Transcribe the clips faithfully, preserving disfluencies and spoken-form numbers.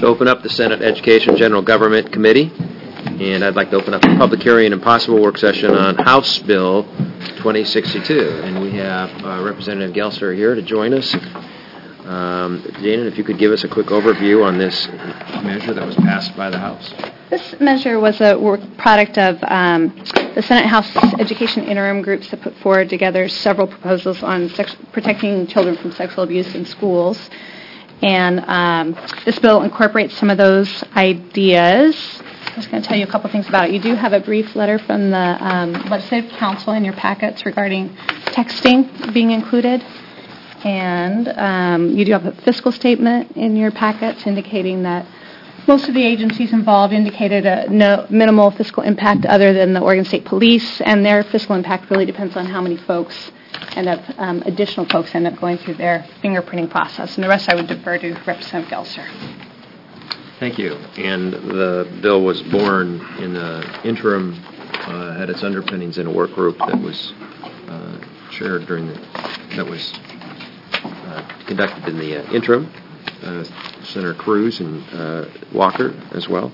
to open up the Senate Education and General Government Committee, and I'd like to open up a public hearing and possible work session on House Bill twenty sixty-two. And we have uh, Representative Gelster here to join us. Um, Janet, if you could give us a quick overview on this measure that was passed by the House. This measure was a work product of um, the Senate House Education Interim Groups that put forward together several proposals on sex- protecting children from sexual abuse in schools. And um, this bill incorporates some of those ideas. I was going to tell you a couple things about it. You do have a brief letter from the um, Legislative Council in your packets regarding texting being included. And um, you do have a fiscal statement in your packets indicating that most of the agencies involved indicated a no, minimal fiscal impact other than the Oregon State Police, and their fiscal impact really depends on how many folks end up, um, additional folks end up going through their fingerprinting process. And the rest I would defer to Representative Gelster. Thank you. And the bill was born in the interim, uh, had its underpinnings in a work group that was uh, shared during the, that was Uh, conducted in the uh, interim, uh, Senator Cruz and uh, Walker as well.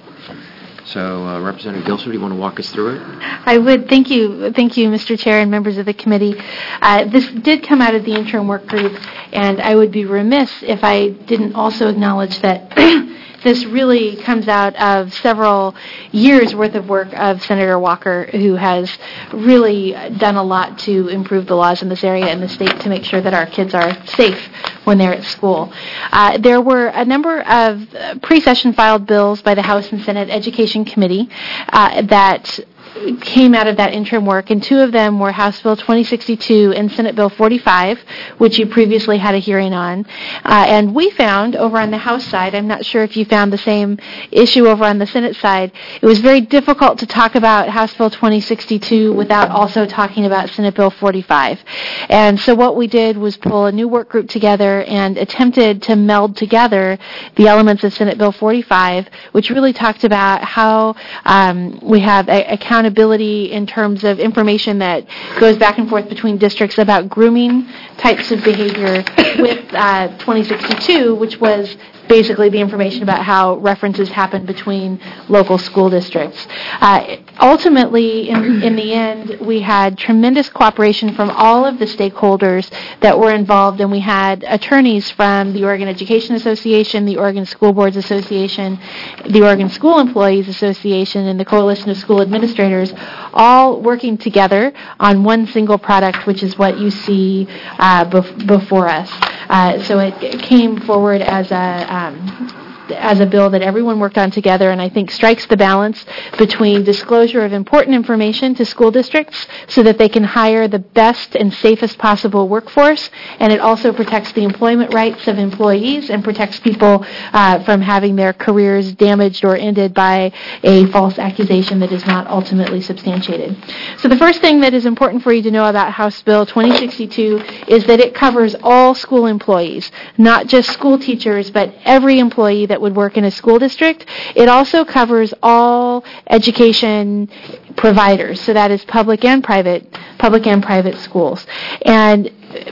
So, uh, Representative Gelster, do you want to walk us through it? I would. Thank you. Thank you, Mister Chair and members of the committee. Uh, this did come out of the interim work group, and I would be remiss if I didn't also acknowledge that this really comes out of several years' worth of work of Senator Walker, who has really done a lot to improve the laws in this area in the state to make sure that our kids are safe when they're at school. Uh, there were a number of pre-session filed bills by the House and Senate Education Committee uh, that came out of that interim work, and two of them were House Bill twenty sixty-two and Senate Bill forty-five, which you previously had a hearing on. Uh, and we found over on the House side, I'm not sure if you found the same issue over on the Senate side, it was very difficult to talk about House Bill twenty sixty-two without also talking about Senate Bill forty-five. And so what we did was pull a new work group together and attempted to meld together the elements of Senate Bill forty-five, which really talked about how um, we have a, accountability accountability in terms of information that goes back and forth between districts about grooming types of behavior with uh, twenty sixty-two, which was basically the information about how references happen between local school districts. Uh, ultimately, in, in the end, we had tremendous cooperation from all of the stakeholders that were involved, and we had attorneys from the Oregon Education Association, the Oregon School Boards Association, the Oregon School Employees Association, and the Coalition of School Administrators, all working together on one single product, which is what you see uh, bef- before us. Uh, so it, it came forward as a um, as a bill that everyone worked on together, and I think strikes the balance between disclosure of important information to school districts so that they can hire the best and safest possible workforce, and it also protects the employment rights of employees and protects people uh, from having their careers damaged or ended by a false accusation that is not ultimately substantiated. So the first thing that is important for you to know about House Bill twenty sixty-two is that it covers all school employees, not just school teachers, but every employee that would work in a school district. It also covers all education providers, so that is public and private, public and private schools. And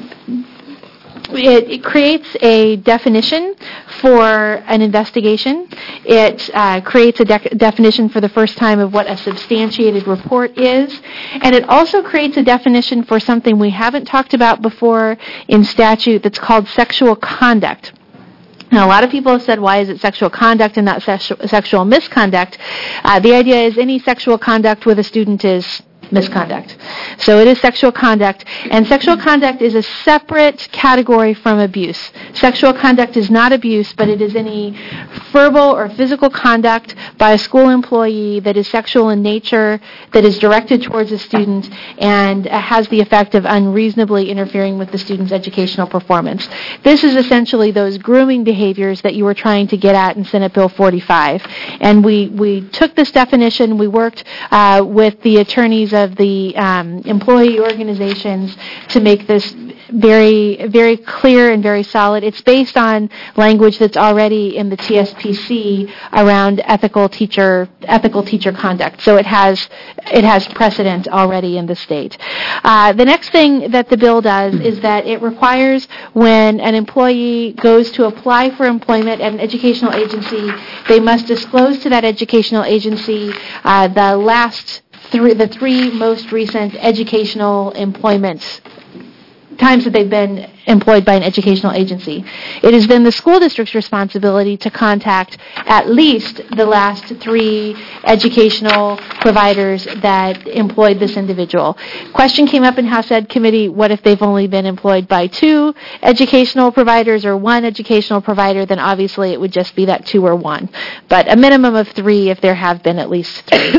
It, it creates a definition for an investigation. It uh, creates a de- definition for the first time of what a substantiated report is. And it also creates a definition for something we haven't talked about before in statute that's called sexual conduct. Now, a lot of people have said, why is it sexual conduct and not sexual, sexual misconduct? Uh, the idea is any sexual conduct with a student is misconduct. So it is sexual conduct, and sexual conduct is a separate category from abuse. Sexual conduct is not abuse, but it is any verbal or physical conduct by a school employee that is sexual in nature, that is directed towards a student, and has the effect of unreasonably interfering with the student's educational performance. This is essentially those grooming behaviors that you were trying to get at in Senate Bill forty-five. And we, we took this definition, we worked uh, with the attorneys of the um, employee organizations to make this very, very clear and very solid. It's based on language that's already in the T S P C around ethical teacher ethical teacher conduct. So it has it has precedent already in the state. Uh, the next thing that the bill does is that it requires when an employee goes to apply for employment at an educational agency, they must disclose to that educational agency uh, the last three, the three most recent educational employments times that they've been employed by an educational agency. It is then the school district's responsibility to contact at least the last three educational providers that employed this individual. Question came up in House Ed Committee, what if they've only been employed by two educational providers or one educational provider? Then obviously it would just be that two or one. But a minimum of three if there have been at least three.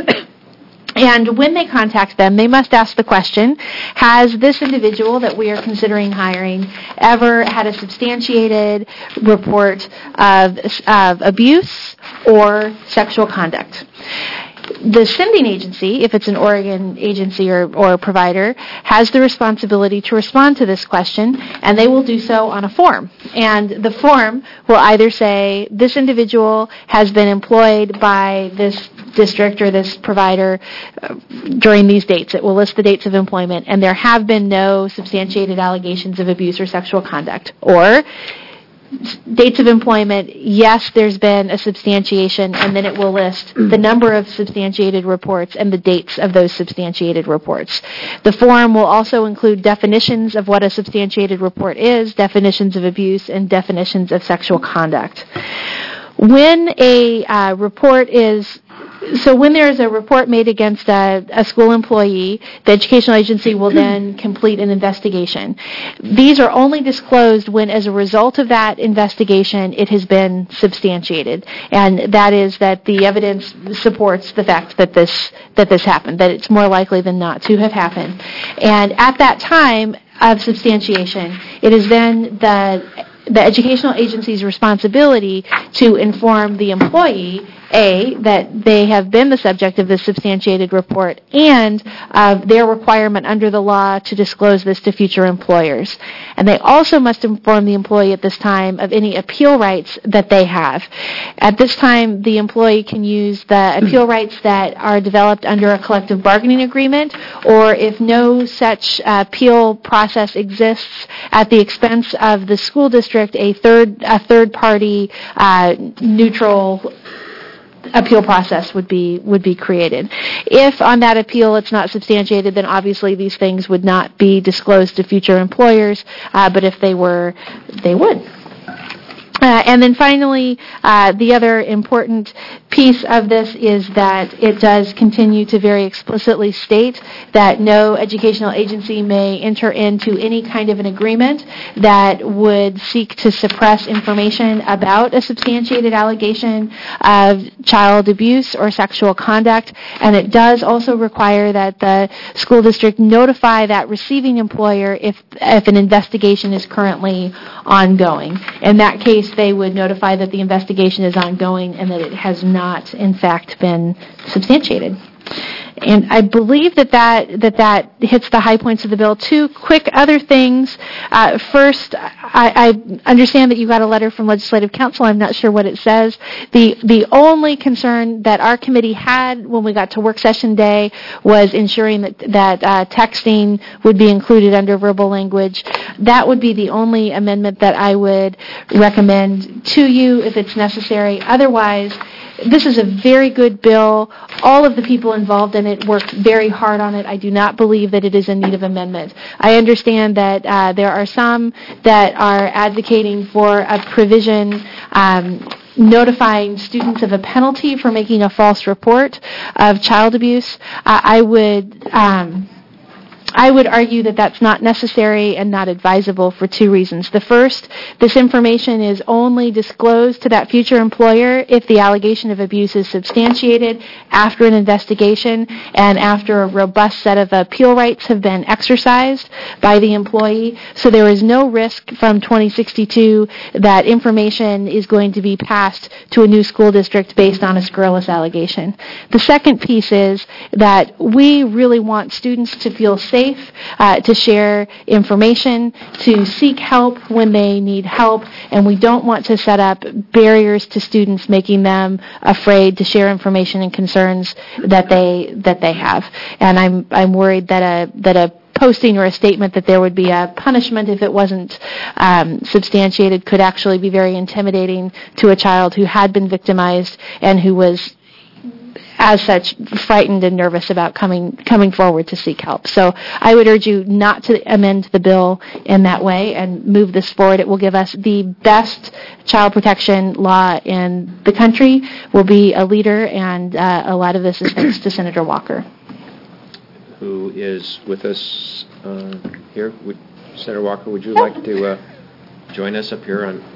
And when they contact them, they must ask the question, has this individual that we are considering hiring ever had a substantiated report of, of abuse or sexual conduct? The sending agency, if it's an Oregon agency or, or provider, has the responsibility to respond to this question, and they will do so on a form. And the form will either say, this individual has been employed by this district or this provider uh, during these dates. It will list the dates of employment, and there have been no substantiated allegations of abuse or sexual conduct. Or dates of employment, yes, there's been a substantiation, and then it will list the number of substantiated reports and the dates of those substantiated reports. The form will also include definitions of what a substantiated report is, definitions of abuse, and definitions of sexual conduct. When a uh, report is So when there is a report made against a, a school employee, the educational agency will then complete an investigation. These are only disclosed when, as a result of that investigation, it has been substantiated, and that is that the evidence supports the fact that this that this happened, that it's more likely than not to have happened. And at that time of substantiation, it is then the the educational agency's responsibility to inform the employee, A, that they have been the subject of this substantiated report, and of uh, their requirement under the law to disclose this to future employers. And they also must inform the employee at this time of any appeal rights that they have. At this time, the employee can use the appeal rights that are developed under a collective bargaining agreement, or if no such uh, appeal process exists, at the expense of the school district, a third a third party uh, neutral appeal process would be would be created. If on that appeal it's not substantiated, then obviously these things would not be disclosed to future employers, uh, but if they were, they would. Uh, and then finally, uh, the other important piece of this is that it does continue to very explicitly state that no educational agency may enter into any kind of an agreement that would seek to suppress information about a substantiated allegation of child abuse or sexual conduct. And it does also require that the school district notify that receiving employer if if an investigation is currently ongoing. In that case, they would notify that the investigation is ongoing and that it has not, in fact, been substantiated. And I believe that that, that that hits the high points of the bill. Two quick other things. Uh, first, I, I understand that you got a letter from Legislative Counsel. I'm not sure what it says. The the only concern that our committee had when we got to work session day was ensuring that, that uh, texting would be included under verbal language. That would be the only amendment that I would recommend to you if it's necessary. Otherwise, this is a very good bill. All of the people involved in it worked very hard on it. I do not believe that it is in need of amendment. I understand that uh, there are some that are advocating for a provision um, notifying students of a penalty for making a false report of child abuse. Uh, I would... Um, I would argue that that's not necessary and not advisable for two reasons. The first, this information is only disclosed to that future employer if the allegation of abuse is substantiated after an investigation and after a robust set of appeal rights have been exercised by the employee. So there is no risk from twenty sixty-two that information is going to be passed to a new school district based on a scurrilous allegation. The second piece is that we really want students to feel safe, uh, to share information, to seek help when they need help, and we don't want to set up barriers to students making them afraid to share information and concerns that they that they have. And I'm I'm worried that a that a posting or a statement that there would be a punishment if it wasn't um, substantiated could actually be very intimidating to a child who had been victimized and who was, as such, frightened and nervous about coming coming forward to seek help. So I would urge you not to amend the bill in that way and move this forward. It will give us the best child protection law in the country. We'll be a leader, and uh, a lot of this is thanks to Senator Walker. Who is with us uh, here. Would, Senator Walker, would you like to uh, join us up here on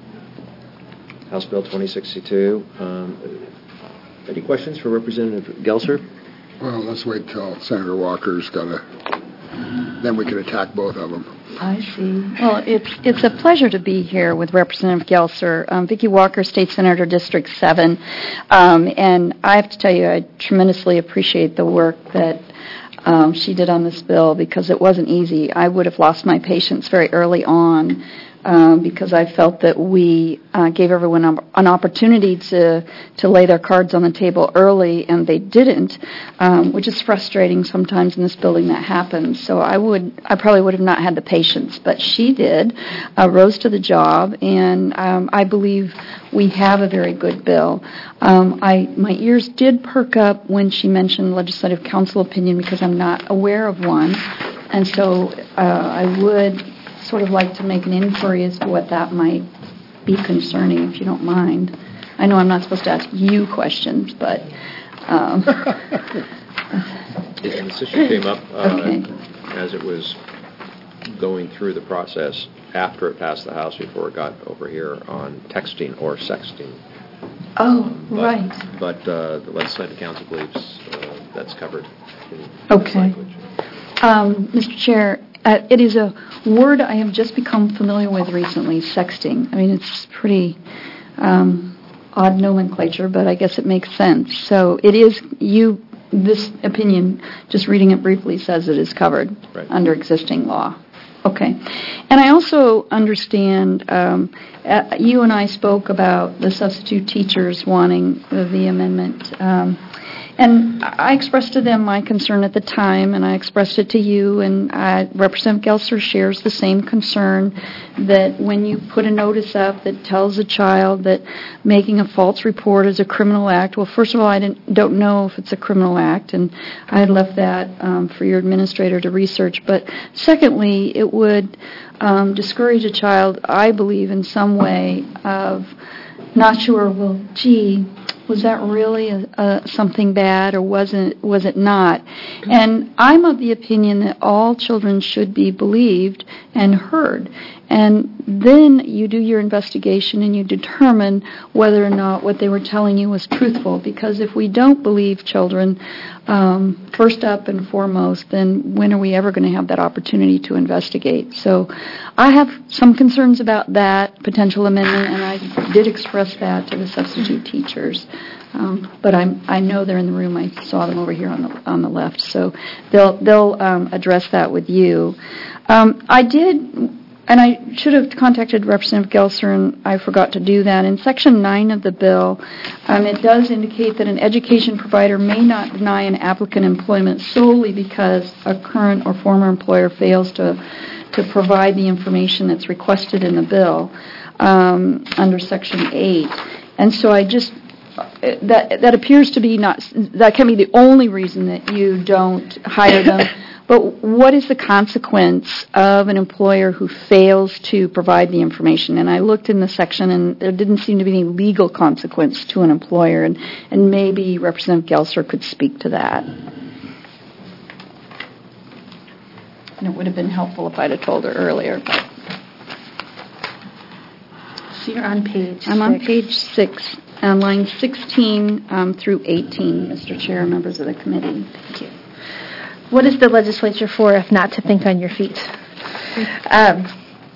House Bill twenty sixty-two? Um, any questions for Representative Gelser? Well, let's wait till Senator Walker's got a... Then we can attack both of them. I see. Well, it's it's a pleasure to be here with Representative Gelser. Um, Vicki Walker, State Senator, District seven. Um, and I have to tell you, I tremendously appreciate the work that Um, she did on this bill, because it wasn't easy. I would have lost my patience very early on um, because I felt that we uh, gave everyone an opportunity to to lay their cards on the table early, and they didn't, um, which is frustrating sometimes in this building that happens. So I would, I probably would have not had the patience, but she did, uh, rose to the job, and um, I believe we have a very good bill. Um, I my ears did perk up when she mentioned legislative council opinion, because I'm not aware of one, and so uh, I would sort of like to make an inquiry as to what that might be concerning, if you don't mind. I know I'm not supposed to ask you questions, but... Um, this issue came up uh, okay. as it was going through the process after it passed the House, before it got over here, on texting or sexting. Oh, um, but, right. But uh, the Legislative Council believes uh, that's covered in okay. this language. Um, Mister Chair, uh, it is a word I have just become familiar with recently, sexting. I mean, it's pretty um, odd nomenclature, but I guess it makes sense. So it is, you, this opinion, just reading it briefly, says it is covered right. under existing law. Okay. And I also understand, um, uh, you and I spoke about the substitute teachers wanting the, the amendment. Um, and I expressed to them my concern at the time, and I expressed it to you, and uh, Representative Gelser shares the same concern, that when you put a notice up that tells a child that making a false report is a criminal act, well, first of all, I didn't, don't know if it's a criminal act, and I had left that um, for your administrator to research. But secondly, it would um, discourage a child, I believe, in some way of not sure, well, gee, was that really a, a, something bad, or wasn't was it not? And I'm of the opinion that all children should be believed and heard. And then you do your investigation and you determine whether or not what they were telling you was truthful. Because if we don't believe children, um, first up and foremost, then when are we ever going to have that opportunity to investigate? So I have some concerns about that potential amendment, and I did express that to the substitute teachers. Um, but I'm, I know they're in the room. I saw them over here on the on the left. So they'll they'll um, address that with you. Um, I did. And I should have contacted Representative Gelser, and I forgot to do that. In Section nine of the bill, um, it does indicate that an education provider may not deny an applicant employment solely because a current or former employer fails to to provide the information that's requested in the bill um, under Section eight. And so I just... That that appears to be not... That can be the only reason that you don't hire them. But what is the consequence of an employer who fails to provide the information? And I looked in the section, and there didn't seem to be any legal consequence to an employer, and, and maybe Representative Gelser could speak to that. And it would have been helpful if I'd have told her earlier. But So you're on page I'm on six. page six, on line sixteen um, through eighteen, Mister Chair and members of the committee. Thank you. What is the legislature for if not to think on your feet? Um,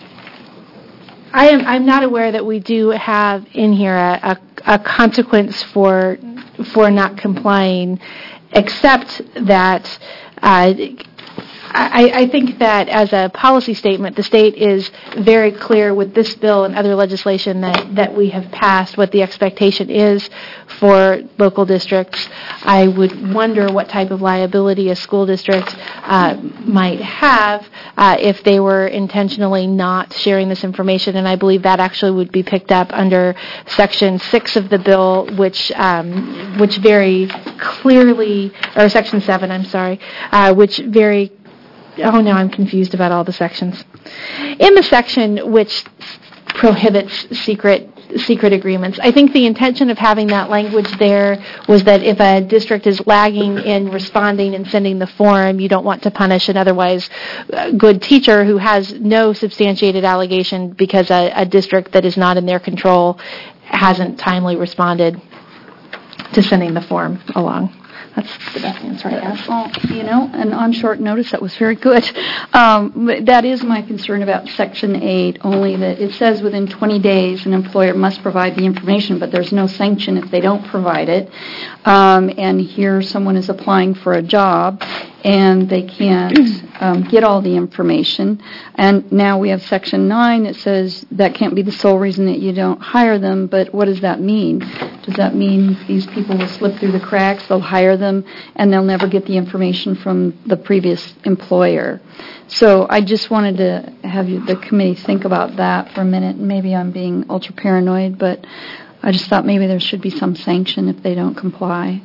I am. I'm not aware that we do have in here a, a, a consequence for for not complying, except that uh, I, I think that as a policy statement, the state is very clear with this bill and other legislation that, that we have passed what the expectation is for local districts. I would wonder what type of liability a school district uh, might have uh, if they were intentionally not sharing this information, and I believe that actually would be picked up under Section six of the bill, which um, which very clearly, or Section seven, I'm sorry, uh, which very Oh, now I'm confused about all the sections. In the section which prohibits secret secret agreements, I think the intention of having that language there was that if a district is lagging in responding and sending the form, you don't want to punish an otherwise uh, good teacher who has no substantiated allegation because a, a district that is not in their control hasn't timely responded to sending the form along. That's the best answer I have. Well, you know, and on short notice, that was very good. Um, but that is my concern about Section eight, only that it says within twenty days an employer must provide the information, but there's no sanction if they don't provide it. Um, and here someone is applying for a job, and they can't um, get all the information. And now we have Section nine that says that can't be the sole reason that you don't hire them, but what does that mean? Does that mean these people will slip through the cracks, they'll hire them, and they'll never get the information from the previous employer? So I just wanted to have you, the committee think about that for a minute. Maybe I'm being ultra paranoid, but I just thought maybe there should be some sanction if they don't comply.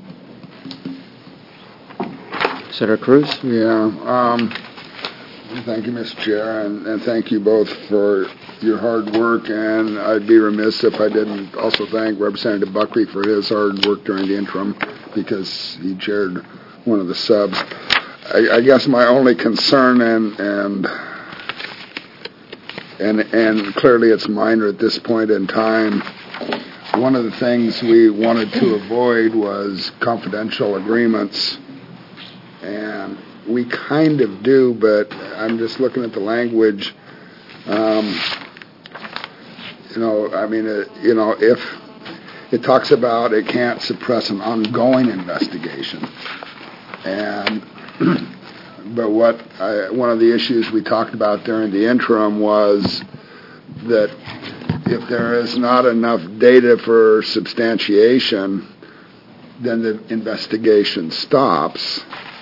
Senator Cruz? Yeah. Um, thank you, Mister Chair, and, and thank you both for your hard work. And I'd be remiss if I didn't also thank Representative Buckley for his hard work during the interim, because he chaired one of the subs. I, I guess my only concern, and and and and clearly it's minor at this point in time, one of the things we wanted to avoid was confidential agreements. And we kind of do, but I'm just looking at the language. Um, you know, I mean, uh, you know, if it talks about it can't suppress an ongoing investigation. And, but what I, one of the issues we talked about during the interim was that if there is not enough data for substantiation, then the investigation stops.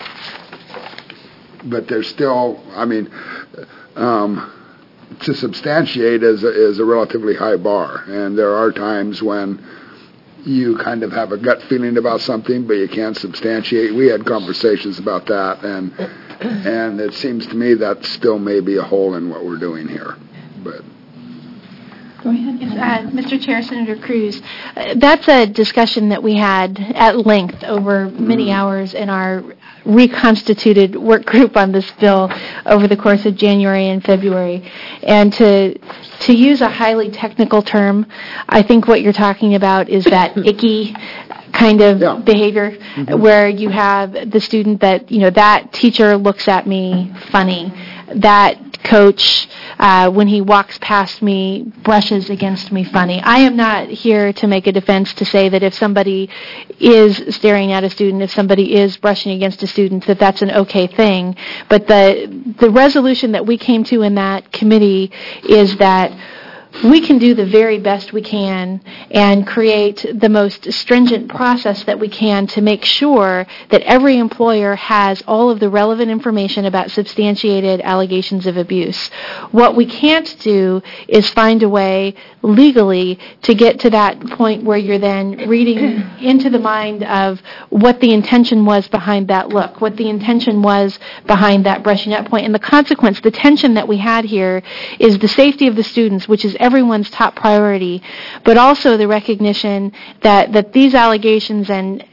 But there's still, I mean, um, to substantiate is a, is a relatively high bar. And there are times when you kind of have a gut feeling about something, but you can't substantiate. We had conversations about that, and and it seems to me that still may be a hole in what we're doing here. But Go ahead. Yes, uh, Mister Chair, Senator Cruz, uh, that's a discussion that we had at length over many hours in our reconstituted work group on this bill over the course of January and February. And to to use a highly technical term, I think what you're talking about is that icky kind of Yeah. behavior mm-hmm. where you have the student that, you know, that teacher looks at me funny, that coach, uh, when he walks past me, brushes against me funny. I am not here to make a defense to say that if somebody is staring at a student, if somebody is brushing against a student, that that's an okay thing. But the the resolution that we came to in that committee is that we can do the very best we can and create the most stringent process that we can to make sure that every employer has all of the relevant information about substantiated allegations of abuse. What we can't do is find a way legally to get to that point where you're then reading into the mind of what the intention was behind that look, what the intention was behind that brushing up point. And the consequence, the tension that we had here is the safety of the students, which is everyone's top priority, but also the recognition that, that these allegations and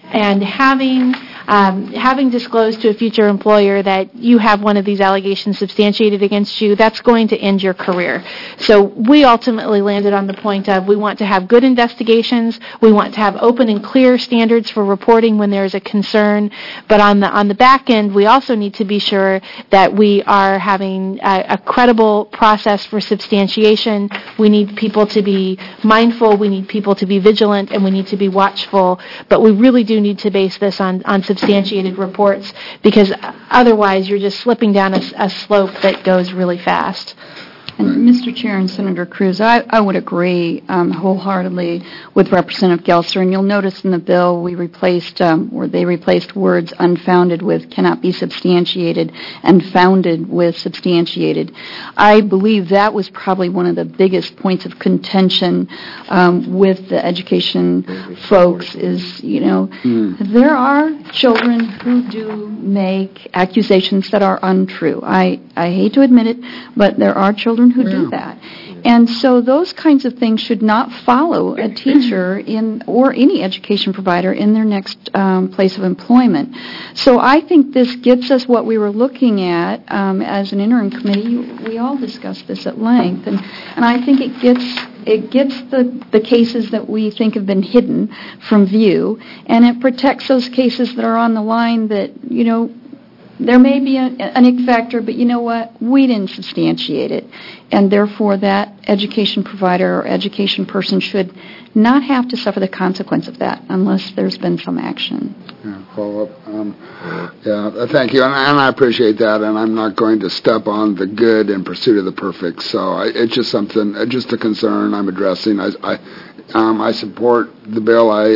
and having um, having disclosed to a future employer that you have one of these allegations substantiated against you, that's going to end your career. So we ultimately landed on the point of we want to have good investigations, we want to have open and clear standards for reporting when there is a concern, but on the on the back end, we also need to be sure that we are having a, a credible process for substantiation. We need people to be mindful, we need people to be vigilant, and we need to be watchful, but we really do need to base this on, on substantiated reports, because otherwise you're just slipping down a, a slope that goes really fast. And Mister Chair and Senator Cruz, I, I would agree um, wholeheartedly with Representative Gelser. And you'll notice in the bill we replaced, um, where they replaced words unfounded with cannot be substantiated and founded with substantiated. I believe that was probably one of the biggest points of contention um, with the education folks is, you know, mm. there are children who do make accusations that are untrue. I, I hate to admit it, but there are children who do that. And so those kinds of things should not follow a teacher in or any education provider in their next um, place of employment. So I think this gets us what we were looking at um, as an interim committee. We all discussed this at length, and, and I think it gets it gets the, the cases that we think have been hidden from view, and it protects those cases that are on the line that, you know, there may be a, an ick factor, but you know what? We didn't substantiate it. And therefore, that education provider or education person should not have to suffer the consequence of that unless there's been some action. Yeah, follow up. Um, yeah, uh, thank you. And, and I appreciate that. And I'm not going to step on the good in pursuit of the perfect. So I, it's just something, uh, just a concern I'm addressing. I, I, um, I support the bill. I,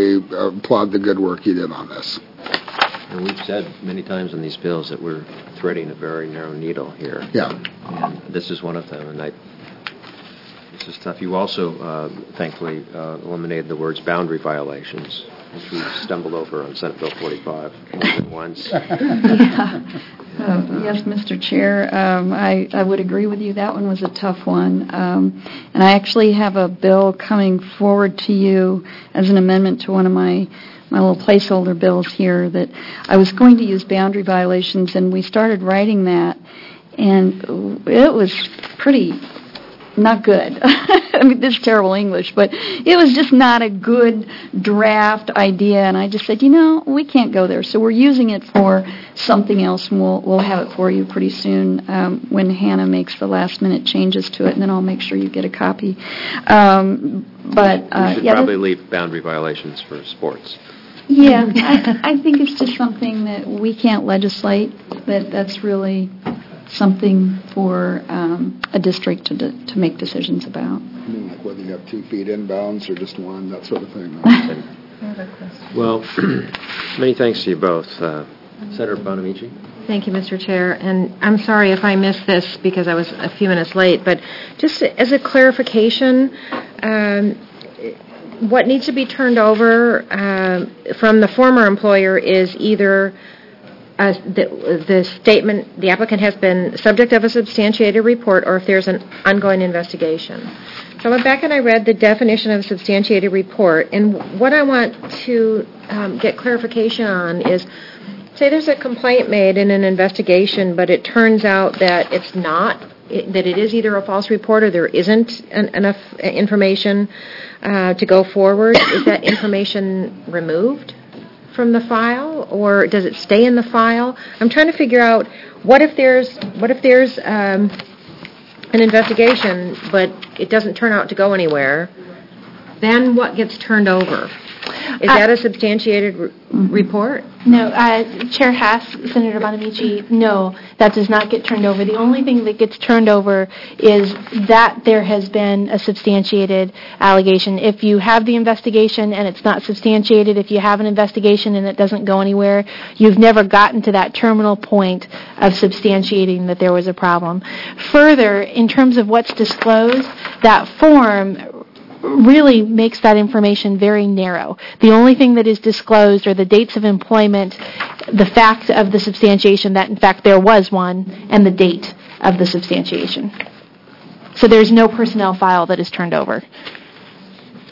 I applaud the good work you did on this. And we've said many times in these bills that we're threading a very narrow needle here. Yeah. And this is one of them. And I, this is tough. You also, uh, thankfully, uh, eliminated the words boundary violations, which we stumbled over on Senate Bill forty-five once. Yeah. Uh, yes, Mister Chair, um, I, I would agree with you. That one was a tough one. Um, and I actually have a bill coming forward to you as an amendment to one of my my little placeholder bills here that I was going to use boundary violations, and we started writing that, and it was pretty not good. I mean, this is terrible English, but it was just not a good draft idea, and I just said, you know, we can't go there. So we're using it for something else, and we'll we'll have it for you pretty soon um, when Hannah makes the last-minute changes to it, and then I'll make sure you get a copy. Um, but uh, we should yeah, probably leave boundary violations for sports. Yeah, I, I think it's just something that we can't legislate, that that's really something for um, a district to de- to make decisions about. I mean, like whether you have two feet inbounds or just one, that sort of thing. Well, many thanks to you both. Uh, Senator Bonamici. Thank you, Mister Chair. And I'm sorry if I missed this because I was a few minutes late, but just as a clarification, um, what needs to be turned over uh, from the former employer is either uh, the, the statement the applicant has been subject of a substantiated report, or if there's an ongoing investigation. So I went back and I read the definition of a substantiated report, and what I want to um, get clarification on is, say there's a complaint made in an investigation, but it turns out that it's not, it, that it is either a false report or there isn't an, enough information uh, to go forward. Is that information removed from the file, or does it stay in the file? I'm trying to figure out what if there's what if there's um, an investigation, but it doesn't turn out to go anywhere. Then what gets turned over? Is that a substantiated re- report? No, uh, Chair Haas, Senator Bonamici, no, that does not get turned over. The only thing that gets turned over is that there has been a substantiated allegation. If you have the investigation and it's not substantiated, if you have an investigation and it doesn't go anywhere, you've never gotten to that terminal point of substantiating that there was a problem. Further, in terms of what's disclosed, that form really makes that information very narrow. The only thing that is disclosed are the dates of employment, the fact of the substantiation that, in fact, there was one, and the date of the substantiation. So there's no personnel file that is turned over.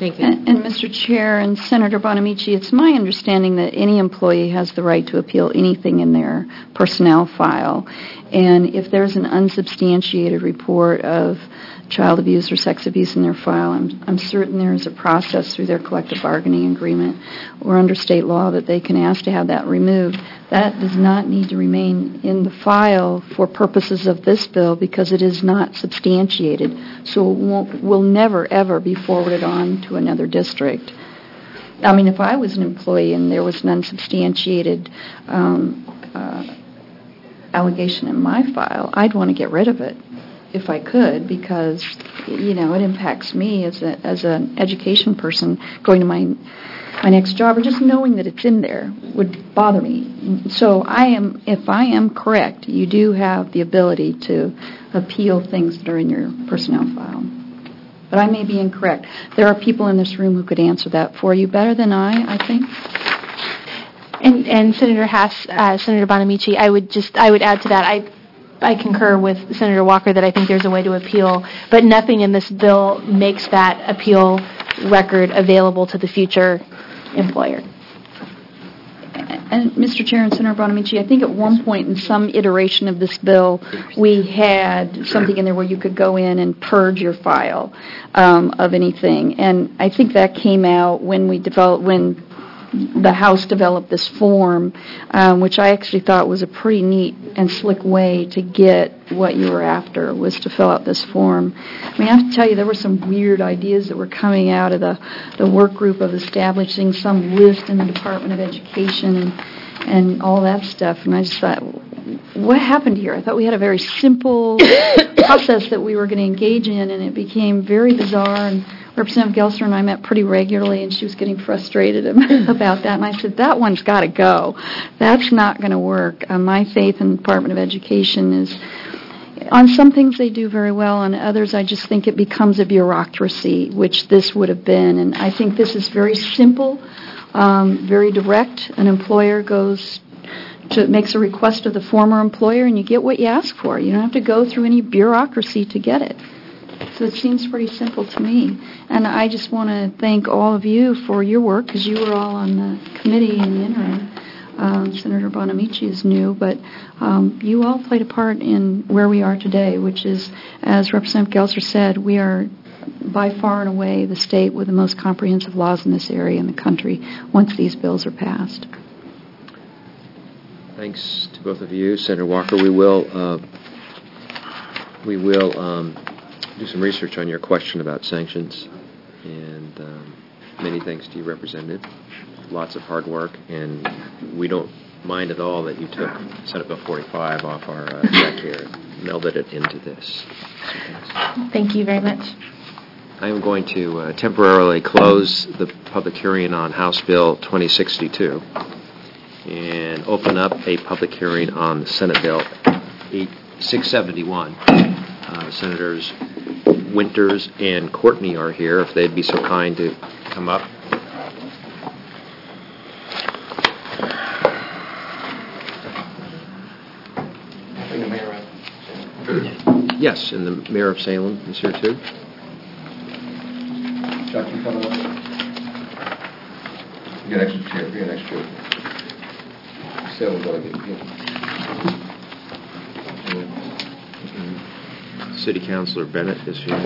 Thank you. And, and Mister Chair and Senator Bonamici, it's my understanding that any employee has the right to appeal anything in their personnel file. And if there's an unsubstantiated report of child abuse or sex abuse in their file, I'm, I'm certain there is a process through their collective bargaining agreement or under state law that they can ask to have that removed. That does not need to remain in the file for purposes of this bill because it is not substantiated. So it won't, will never, ever be forwarded on to another district. I mean, if I was an employee and there was an unsubstantiated um, uh, allegation in my file, I'd want to get rid of it if I could, because, you know, it impacts me as a as an education person going to my my next job, or just knowing that it's in there would bother me. So I am, if I am correct, you do have the ability to appeal things that are in your personnel file. But I may be incorrect. There are people in this room who could answer that for you better than I, I think. And, and Senator Haas, uh, Senator Bonamici, I would just, I would add to that, I I concur with Senator Walker that I think there's a way to appeal, but nothing in this bill makes that appeal record available to the future employer. And Mister Chair and Senator Bonamici, I think at one point in some iteration of this bill, we had something in there where you could go in and purge your file um, of anything, and I think that came out when we developed when. the House developed this form, um, which I actually thought was a pretty neat and slick way to get what you were after, was to fill out this form. I mean, I have to tell you, there were some weird ideas that were coming out of the, the work group of establishing some list in the Department of Education and, and all that stuff, and I just thought, what happened here? I thought we had a very simple process that we were going to engage in, and it became very bizarre, and Representative Gelser and I met pretty regularly, and she was getting frustrated about that. And I said, that one's got to go. That's not going to work. Uh, my faith in the Department of Education is, on some things they do very well, on others I just think it becomes a bureaucracy, which this would have been. And I think this is very simple, um, very direct. An employer goes to, makes a request of the former employer, and you get what you ask for. You don't have to go through any bureaucracy to get it. So it seems pretty simple to me. And I just want to thank all of you for your work, because you were all on the committee in the interim. Um, Senator Bonamici is new, but um, you all played a part in where we are today, which is, as Representative Gelser said, we are by far and away the state with the most comprehensive laws in this area in the country once these bills are passed. Thanks to both of you. Senator Walker, we will, uh, we will um, do some research on your question about sanctions, and um, many thanks to you, Representative. Lots of hard work, and we don't mind at all that you took Senate Bill forty-five off our uh, deck here and melded it into this. So thanks. Thank you very much. I am going to uh, temporarily close the public hearing on House Bill twenty sixty-two and open up a public hearing on the Senate Bill six seventy-one. Uh, Senators Winters and Courtney are here, if they'd be so kind to come up. Yes, and the Mayor of Salem is here too. Chuck, you coming up? You got extra chair. You got extra chair. Salem's got to get Mm-hmm. City Councilor Bennett is here.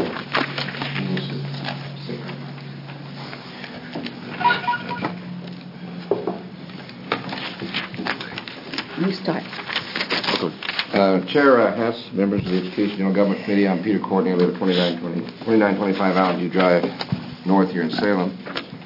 You start. Welcome. Uh, Chair uh, Hess, members of the Education General Government Committee, I'm Peter Courtney. I live at twenty-nine twenty-five Allen View Drive, north here in Salem.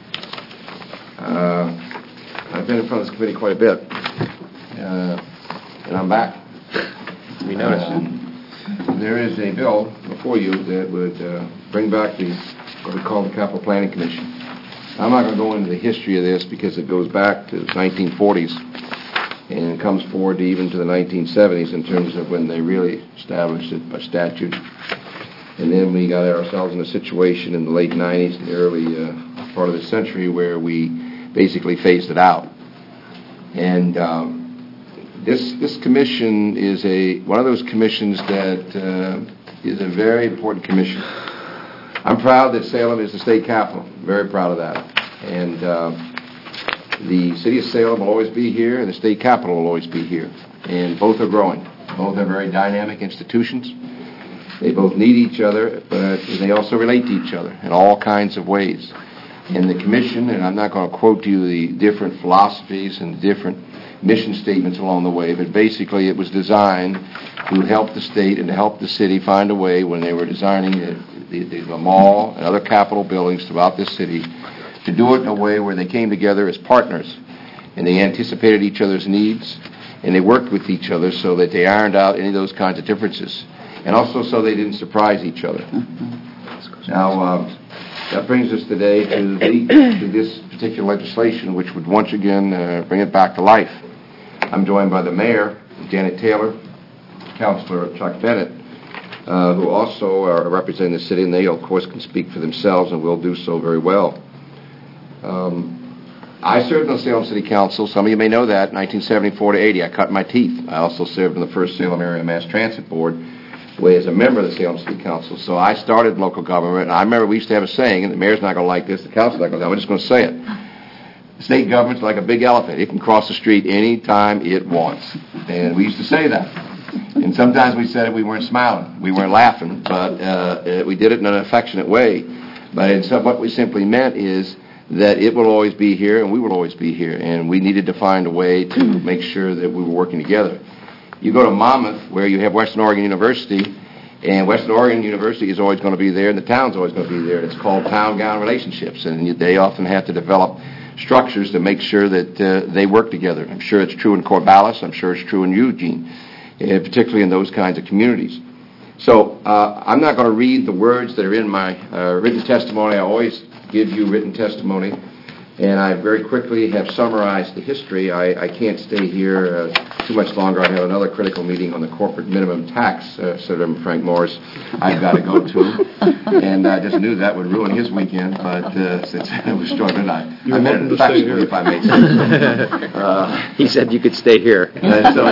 Uh, I've been in front of this committee quite a bit, uh, and I'm back. We noticed. Uh, there is a bill before you that would uh, bring back the what we call the Capital Planning Commission. I'm not going to go into the history of this because it goes back to the nineteen forties. And comes forward to even to the nineteen seventies in terms of when they really established it by statute. And then we got ourselves in a situation in the late nineties and the early uh, part of the century where we basically phased it out. And um, this this commission is a one of those commissions that uh, is a very important commission. I'm proud that Salem is the state capital. Very proud of that. And uh, the city of Salem will always be here, and the state capital will always be here. And both are growing. Both are very dynamic institutions. They both need each other, but they also relate to each other in all kinds of ways. And the commission, and I'm not going to quote you the different philosophies and different mission statements along the way, but basically it was designed to help the state and to help the city find a way when they were designing the, the, the mall and other capital buildings throughout this city to do it in a way where they came together as partners and they anticipated each other's needs and they worked with each other so that they ironed out any of those kinds of differences, and also so they didn't surprise each other. Now, uh, that brings us today to, the, to this particular legislation, which would once again uh, bring it back to life. I'm joined by the mayor, Janet Taylor, Councilor Chuck Bennett, uh, who also are representing the city, and they, of course, can speak for themselves and will do so very well. Um, I served on the Salem City Council. Some of you may know that, nineteen seventy-four to eighty. I cut my teeth. I also served on the first Salem Area Mass Transit Board as a member of the Salem City Council. So I started in local government, and I remember we used to have a saying, and the mayor's not going to like this, the council's not going to like it, I'm just going to say it. The state government's like a big elephant. It can cross the street any time it wants. And we used to say that. And sometimes we said it, we weren't smiling, we weren't laughing, but uh, we did it in an affectionate way. But in some, what we simply meant is that it will always be here, and we will always be here, and we needed to find a way to make sure that we were working together. You go to Monmouth, where you have Western Oregon University, and Western Oregon University is always going to be there, and the town's always going to be there. It's called town-gown relationships, and they often have to develop structures to make sure that uh, they work together. I'm sure it's true in Corvallis. I'm sure it's true in Eugene, uh, particularly in those kinds of communities. So uh, I'm not going to read the words that are in my uh, written testimony. I always give you written testimony, and I very quickly have summarized the history. I, I can't stay here uh, too much longer. I have another critical meeting on the corporate minimum tax, uh, Senator Frank Morris, I've got to go to, and I just knew that would ruin his weekend, but uh, since it was started, I, I meant it affectionately, if I may say. Uh, he said you could stay here. Uh, so,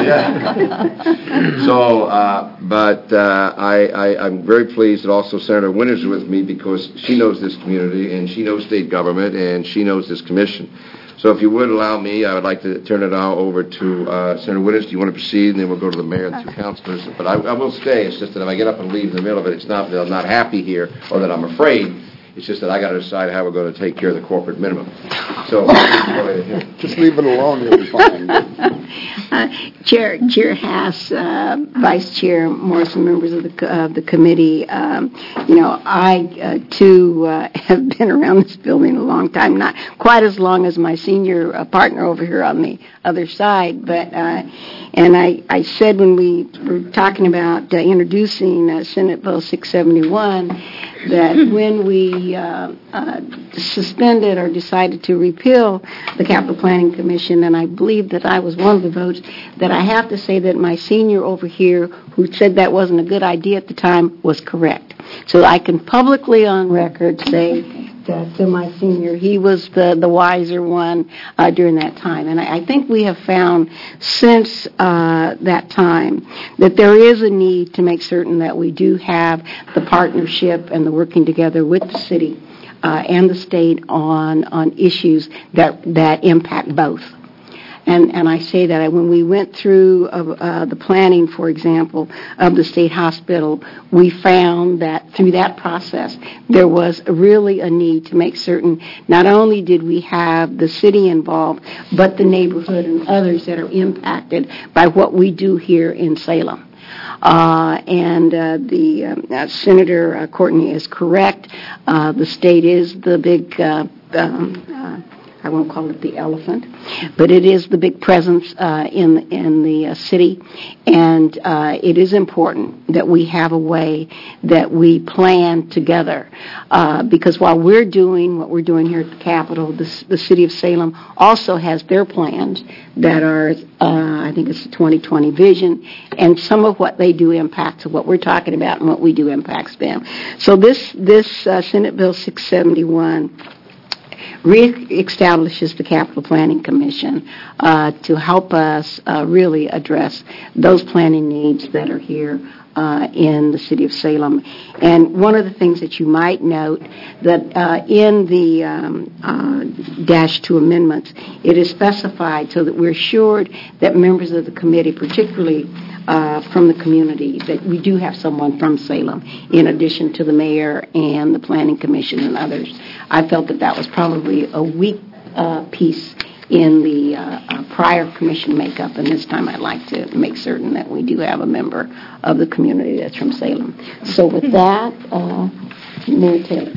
yeah. So, uh, but uh, I, I, I'm very pleased that also Senator Winters is with me because she knows this community, and she knows state government, and she knows this commission. So if you would allow me, I would like to turn it now over to uh, Senator Winters. Do you want to proceed? And then we'll go to the mayor and two councilors. But I, I will stay. It's just that if I get up and leave in the middle of it, it's not that I'm not happy here or that I'm afraid. It's just that I got to decide how we're going to take care of the corporate minimum. So, go right ahead. Just leave it alone, you'll be fine. uh, Chair, Chair Haas, uh, Vice Chair Morrison, members of the uh, the committee. Um, you know, I uh, too uh, have been around this building a long time, not quite as long as my senior uh, partner over here on the other side, but. Uh, And I, I said when we were talking about uh, introducing uh, Senate Bill six seventy-one that when we uh, uh, suspended or decided to repeal the Capital Planning Commission, and I believe that I was one of the votes, that I have to say that my senior over here who said that wasn't a good idea at the time was correct. So I can publicly on record say that to my senior, he was the, the wiser one uh, during that time. And I, I think we have found since uh, that time that there is a need to make certain that we do have the partnership and the working together with the city uh, and the state on on issues that, that impact both. And, and I say that when we went through uh, uh, the planning, for example, of the state hospital, we found that through that process, there was really a need to make certain not only did we have the city involved, but the neighborhood and others that are impacted by what we do here in Salem. Uh, and uh, the um, uh, Senator uh, Courtney is correct. Uh, the state is the big uh, um, uh, I won't call it the elephant, but it is the big presence uh, in in the uh, city, and uh, it is important that we have a way that we plan together, uh, because while we're doing what we're doing here at the Capitol, the, the city of Salem also has their plans that are, uh, I think it's the twenty twenty vision, and some of what they do impacts what we're talking about, and what we do impacts them. So this, this uh, Senate Bill six seventy-one reestablishes the Capital Planning Commission uh, to help us uh, really address those planning needs that are here uh, in the city of Salem. And one of the things that you might note that uh, in the um, uh, dash two amendments, it is specified so that we're assured that members of the committee, particularly uh, from the community, that we do have someone from Salem in addition to the mayor and the planning commission and others. I felt that that was probably a weak uh, piece in the uh, uh, prior commission makeup, and this time I'd like to make certain that we do have a member of the community that's from Salem. So with that, uh, Mayor Taylor.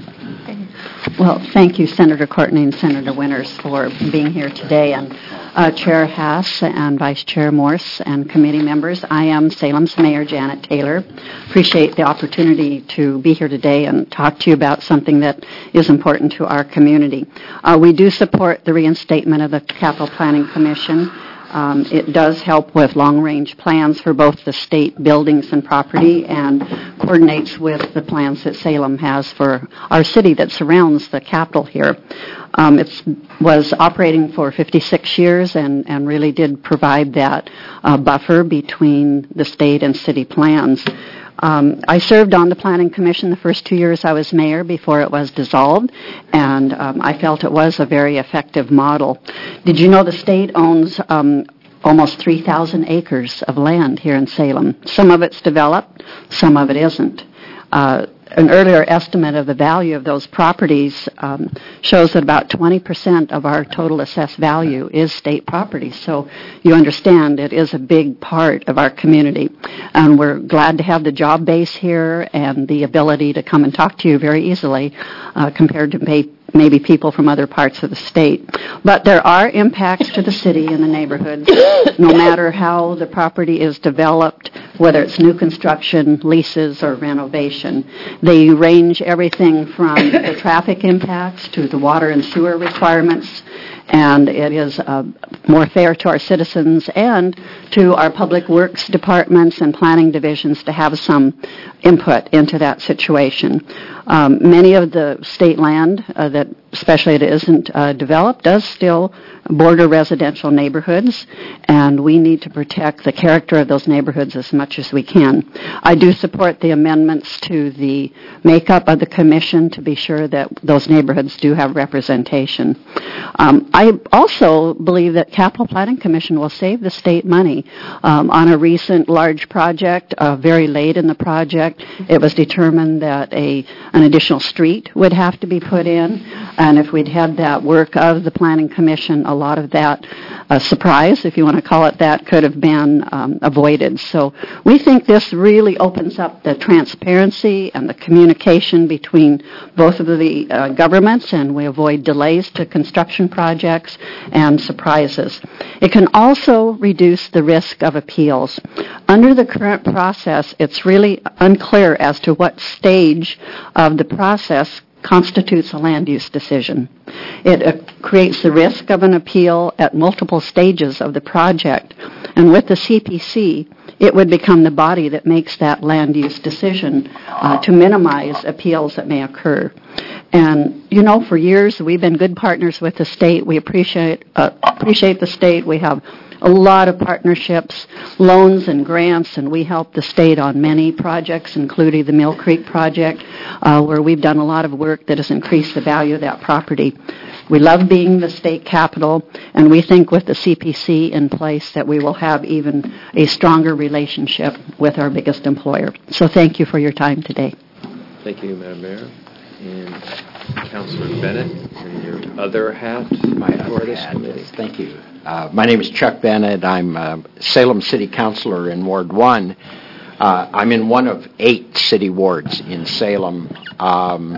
Well, thank you, Senator Courtney and Senator Winters, for being here today, and uh, Chair Haas and Vice Chair Morse and committee members. I am Salem's Mayor Janet Taylor. Appreciate the opportunity to be here today and talk to you about something that is important to our community. Uh, we do support the reinstatement of the Capital Planning Commission. Um, it does help with long-range plans for both the state buildings and property and coordinates with the plans that Salem has for our city that surrounds the Capitol here. Um, it was operating for fifty-six years and, and really did provide that uh, buffer between the state and city plans. Um, I served on the Planning Commission the first two years I was mayor before it was dissolved, and um, I felt it was a very effective model. Did you know the state owns um, almost three thousand acres of land here in Salem? Some of it's developed, some of it isn't. Uh, an earlier estimate of the value of those properties um, shows that about twenty percent of our total assessed value is state property. So you understand it is a big part of our community. And we're glad to have the job base here and the ability to come and talk to you very easily uh, compared to may- maybe people from other parts of the state. But there are impacts to the city and the neighborhoods, no matter how the property is developed, whether it's new construction, leases, or renovation. They range everything from the traffic impacts to the water and sewer requirements, and it is uh, more fair to our citizens and to our public works departments and planning divisions to have some input into that situation. Um, many of the state land uh, that, especially it isn't uh, developed, does still border residential neighborhoods, and we need to protect the character of those neighborhoods as much as we can. I do support the amendments to the makeup of the commission to be sure that those neighborhoods do have representation. Um, I also believe that Capital Planning Commission will save the state money. Um, on a recent large project, uh, very late in the project, it was determined that a an additional street would have to be put in, and if we'd had that work of the Planning Commission, a lot of that uh, surprise, if you want to call it that, could have been um, avoided. So we think this really opens up the transparency and the communication between both of the uh, governments, and we avoid delays to construction projects and surprises. It can also reduce the risk of appeals. Under the current process, it's really unclear as to what stage of the process constitutes a land use decision. It uh, creates the risk of an appeal at multiple stages of the project, and with the C P C, it would become the body that makes that land use decision uh, to minimize appeals that may occur. And, you know, for years we've been good partners with the state. We appreciate uh, appreciate the state. We have a lot of partnerships, loans and grants, and we help the state on many projects, including the Mill Creek project, uh, where we've done a lot of work that has increased the value of that property. We love being the state capital, and we think with the C P C in place that we will have even a stronger relationship with our biggest employer. So thank you for your time today. Thank you, Madam Mayor. And Councilor Bennett, in your other hat My for other this hat, committee. yes, thank you. Uh, my name is Chuck Bennett. I'm uh, Salem City Councilor in Ward one. Uh, I'm in one of eight city wards in Salem. Um,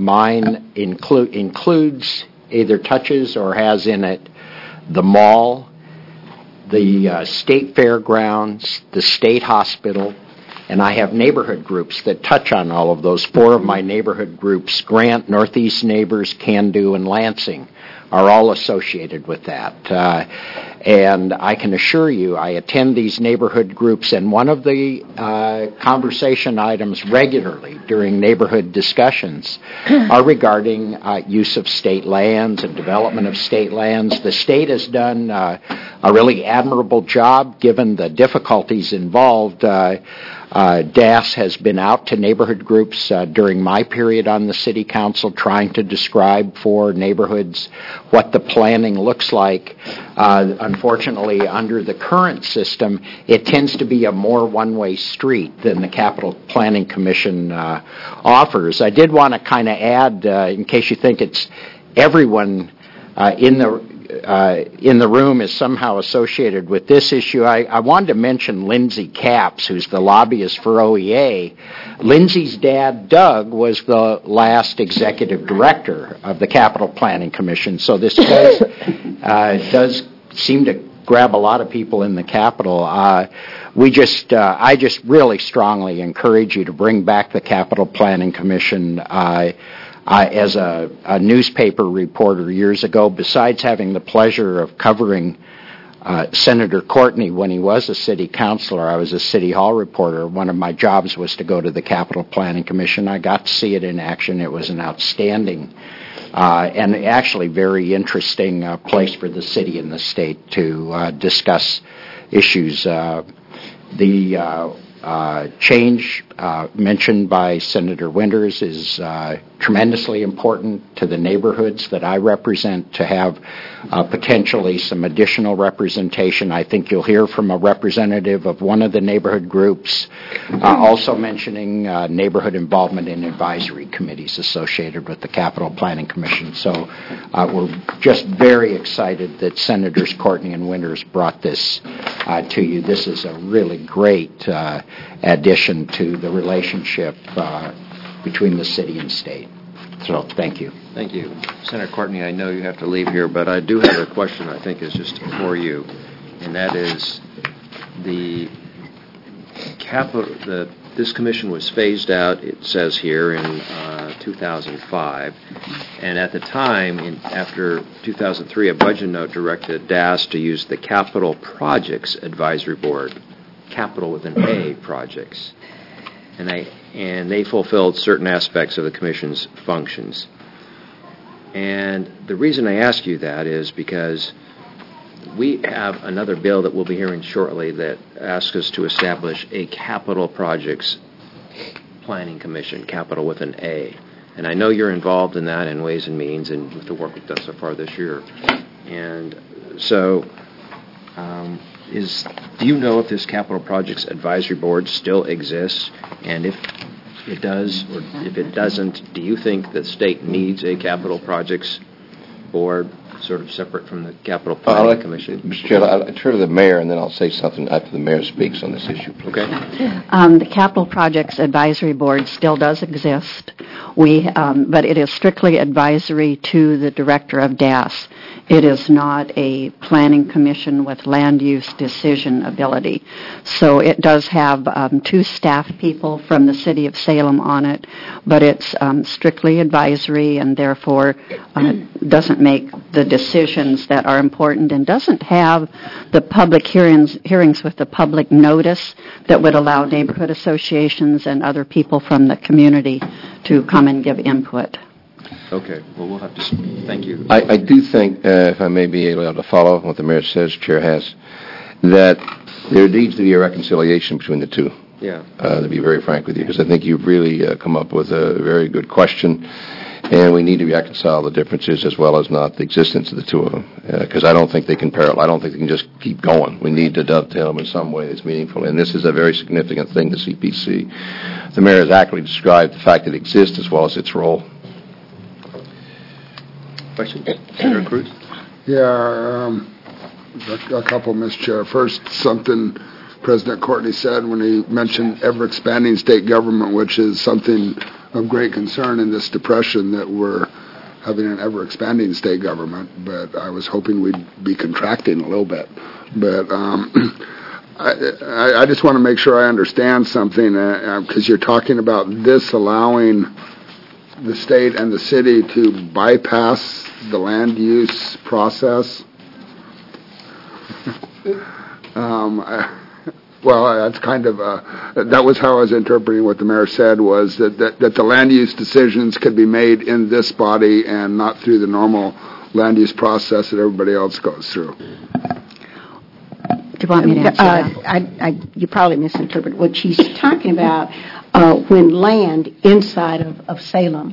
mine inclu- includes, either touches or has in it, the mall, the uh, state fairgrounds, the state hospital, and I have neighborhood groups that touch on all of those. Four of my neighborhood groups, Grant, Northeast Neighbors, Can Do, and Lansing, are all associated with that. Uh, and I can assure you, I attend these neighborhood groups, and one of the uh, conversation items regularly during neighborhood discussions are regarding uh, use of state lands and development of state lands. The state has done uh, a really admirable job, given the difficulties involved, uh, Uh, D A S has been out to neighborhood groups uh, during my period on the city council trying to describe for neighborhoods what the planning looks like. Uh, unfortunately, under the current system, it tends to be a more one-way street than the Capital Planning Commission uh, offers. I did want to kind of add, uh, in case you think it's everyone uh, in the Uh, in the room is somehow associated with this issue, I, I wanted to mention Lindsay Capps, who's the lobbyist for O E A. Lindsay's dad, Doug, was the last executive director of the Capital Planning Commission, so this does, uh, does seem to grab a lot of people in the Capitol. Uh, we just, uh, I just really strongly encourage you to bring back the Capital Planning Commission. Uh, Uh, as a, a newspaper reporter years ago, besides having the pleasure of covering uh, Senator Courtney when he was a city councilor, I was a city hall reporter. One of my jobs was to go to the Capital Planning Commission. I got to see it in action. It was an outstanding uh, and actually very interesting uh, place for the city and the state to uh, discuss issues. Uh, the uh, uh, change uh, mentioned by Senator Winters is uh, tremendously important to the neighborhoods that I represent to have uh, potentially some additional representation. I think you'll hear from a representative of one of the neighborhood groups, uh, also mentioning uh, neighborhood involvement in advisory committees associated with the Capital Planning Commission. So uh, we're just very excited that Senators Courtney and Winters brought this uh, to you. This is a really great uh, addition to the relationship uh, between the city and state. So, thank you. Thank you. Senator Courtney, I know you have to leave here, but I do have a question I think is just for you, and that is the capital, the, this commission was phased out, it says here, in uh, two thousand five, and at the time, in, after two thousand three, a budget note directed D A S to use the Capital Projects Advisory Board, capital with an A, projects. And, I, and they fulfilled certain aspects of the Commission's functions. And the reason I ask you that is because we have another bill that we'll be hearing shortly that asks us to establish a Capital Projects Planning Commission, capital with an A. And I know you're involved in that in Ways and Means and with the work we've done so far this year. And so... Um, Is, do you know if this Capital Projects Advisory Board still exists? And if it does, or if it doesn't, do you think the state needs a Capital Projects Board sort of separate from the Capital Planning I'll let, Commission? Mister Chair, I'll turn to the mayor, and then I'll say something after the mayor speaks on this issue, please. Okay. Um, the Capital Projects Advisory Board still does exist. We, um, but it is strictly advisory to the director of D A S. It is not a planning commission with land use decision ability. So it does have um, two staff people from the city of Salem on it, but it's um, strictly advisory and therefore uh, doesn't make the decisions that are important and doesn't have the public hearings, hearings with the public notice that would allow neighborhood associations and other people from the community to come and give input. Okay. Well, we'll have to... Thank you. I, I do think, uh, if I may be able to follow what the mayor says, Chair Haas, that there needs to be a reconciliation between the two. Yeah. Uh, to be very frank with you, because I think you've really uh, come up with a very good question, and we need to reconcile the differences as well as not the existence of the two of them, because uh, I don't think they can parallel. I don't think they can just keep going. We need to dovetail them in some way that's meaningful, and this is a very significant thing to C P C. The mayor has accurately described the fact that it exists as well as its role. Questions? Senator Cruz? Yeah, um, a, a couple, Mister Chair. First, something President Courtney said when he mentioned ever-expanding state government, which is something of great concern in this depression that we're having an ever-expanding state government, but I was hoping we'd be contracting a little bit. But um, I, I, I just want to make sure I understand something, because uh, you're talking about this allowing the state and the city to bypass the land use process. um, I, well, that's kind of a, that was how I was interpreting what the mayor said, was that, that, that the land use decisions could be made in this body and not through the normal land use process that everybody else goes through. To want me to answer Uh, that? I, I, you probably misinterpreted what she's talking about. Uh, when land inside of, of Salem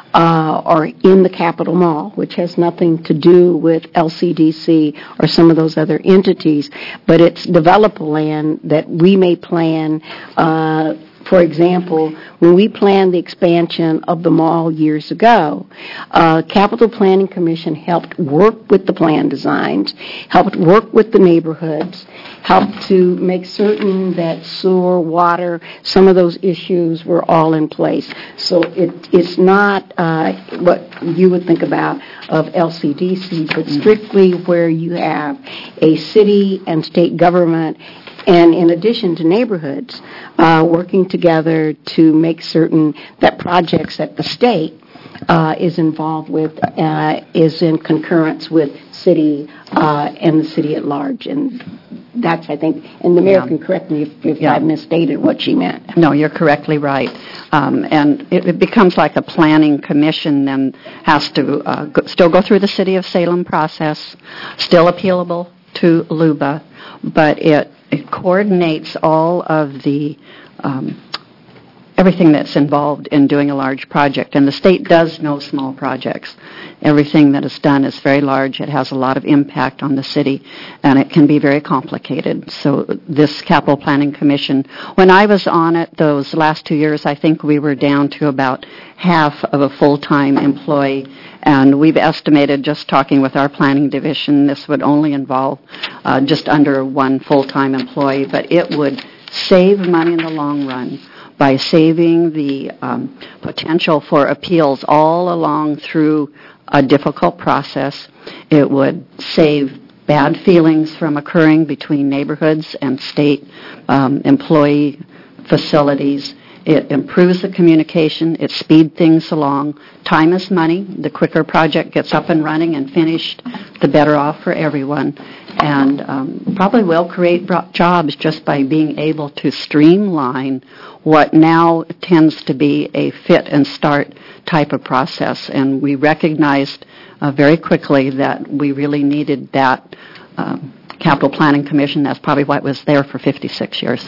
uh, or in the Capitol Mall, which has nothing to do with L C D C or some of those other entities, but it's developable land that we may plan. Uh, For example, when we planned the expansion of the mall years ago, uh, Capital Planning Commission helped work with the plan designs, helped work with the neighborhoods, helped to make certain that sewer, water, some of those issues were all in place. So it, it's not uh, what you would think about of L C D C, but strictly where you have a city and state government, and in addition to neighborhoods, uh, working together to make certain that projects that the state uh, is involved with uh, is in concurrence with city uh, and the city at large. And that's, I think, and the mayor Yeah. can correct me if, if Yeah. I've misstated what she meant. No, you're correctly right. Um, and it, it becomes like a planning commission then has to uh, go, still go through the City of Salem process, still appealable to L U B A, but it, it coordinates all of the um, everything that's involved in doing a large project. And the state does no small projects. Everything that is done is very large. It has a lot of impact on the city, and it can be very complicated. So this Capital Planning Commission, when I was on it those last two years, I think we were down to about half of a full-time employee. And we've estimated, just talking with our planning division, this would only involve uh, just under one full-time employee, but it would save money in the long run by saving the um, potential for appeals all along through a difficult process. It would save bad feelings from occurring between neighborhoods and state um, employee facilities. It improves the communication. It speeds things along. Time is money. The quicker a project gets up and running and finished, the better off for everyone. And um, probably will create bro- jobs just by being able to streamline what now tends to be a fit and start type of process. And we recognized uh, very quickly that we really needed that um, Capital Planning Commission. That's probably why it was there for fifty-six years.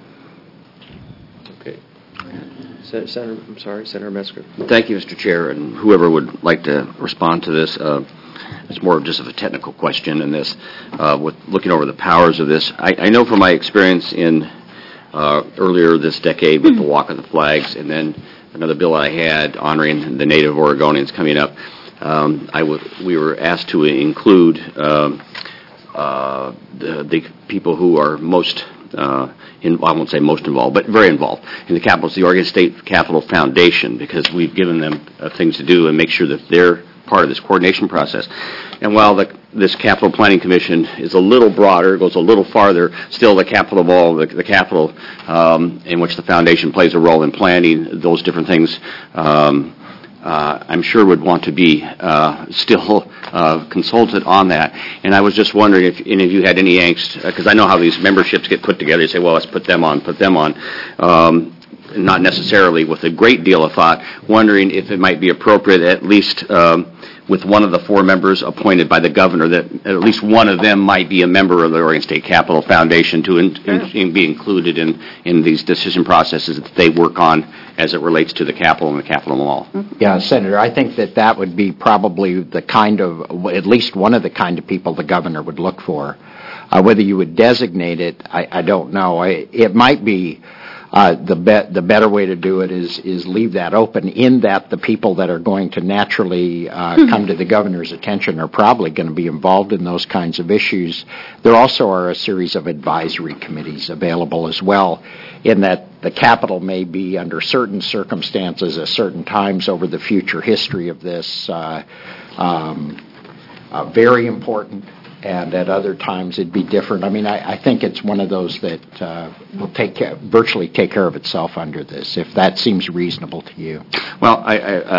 Sen- Senator, I'm sorry, Senator Metzger. Thank you, Mister Chair, and whoever would like to respond to this. Uh, it's more of just of a technical question in this, uh, with looking over the powers of this. I, I know from my experience in uh, earlier this decade with the Walk of the Flags, and then another bill I had honoring the Native Oregonians coming up, um, I w- we were asked to include um, uh, the, the people who are most Uh, in, I won't say most involved, but very involved in the Capitol, the Oregon State Capitol Foundation, because we've given them uh, things to do and make sure that they're part of this coordination process. And while the, this Capital Planning Commission is a little broader, goes a little farther, still the Capitol Mall, the, the Capitol, um, in which the foundation plays a role in planning those different things, um, uh, I'm sure would want to be uh, still uh, consulted on that. And I was just wondering if any of you had any angst, because uh, I know how these memberships get put together. You say, well, let's put them on, put them on. Um, not necessarily with a great deal of thought, wondering if it might be appropriate, at least um, with one of the four members appointed by the governor, that at least one of them might be a member of the Oregon State Capitol Foundation to in, in, in be included in, in these decision processes that they work on as it relates to the Capitol and the Capitol Mall. Yeah, Senator, I think that that would be probably the kind of, at least one of the kind of people the governor would look for. Uh, whether you would designate it, I, I don't know. I, it might be Uh, the be- the better way to do it is is leave that open, in that the people that are going to naturally uh, come to the governor's attention are probably going to be involved in those kinds of issues. There also are a series of advisory committees available as well, in that the Capitol may be, under certain circumstances at certain times over the future history of this, uh, um, uh, very important. And at other times it'd be different. I mean, I, I think it's one of those that uh, will take care, virtually take care of itself under this, if that seems reasonable to you. Well, I, I, um,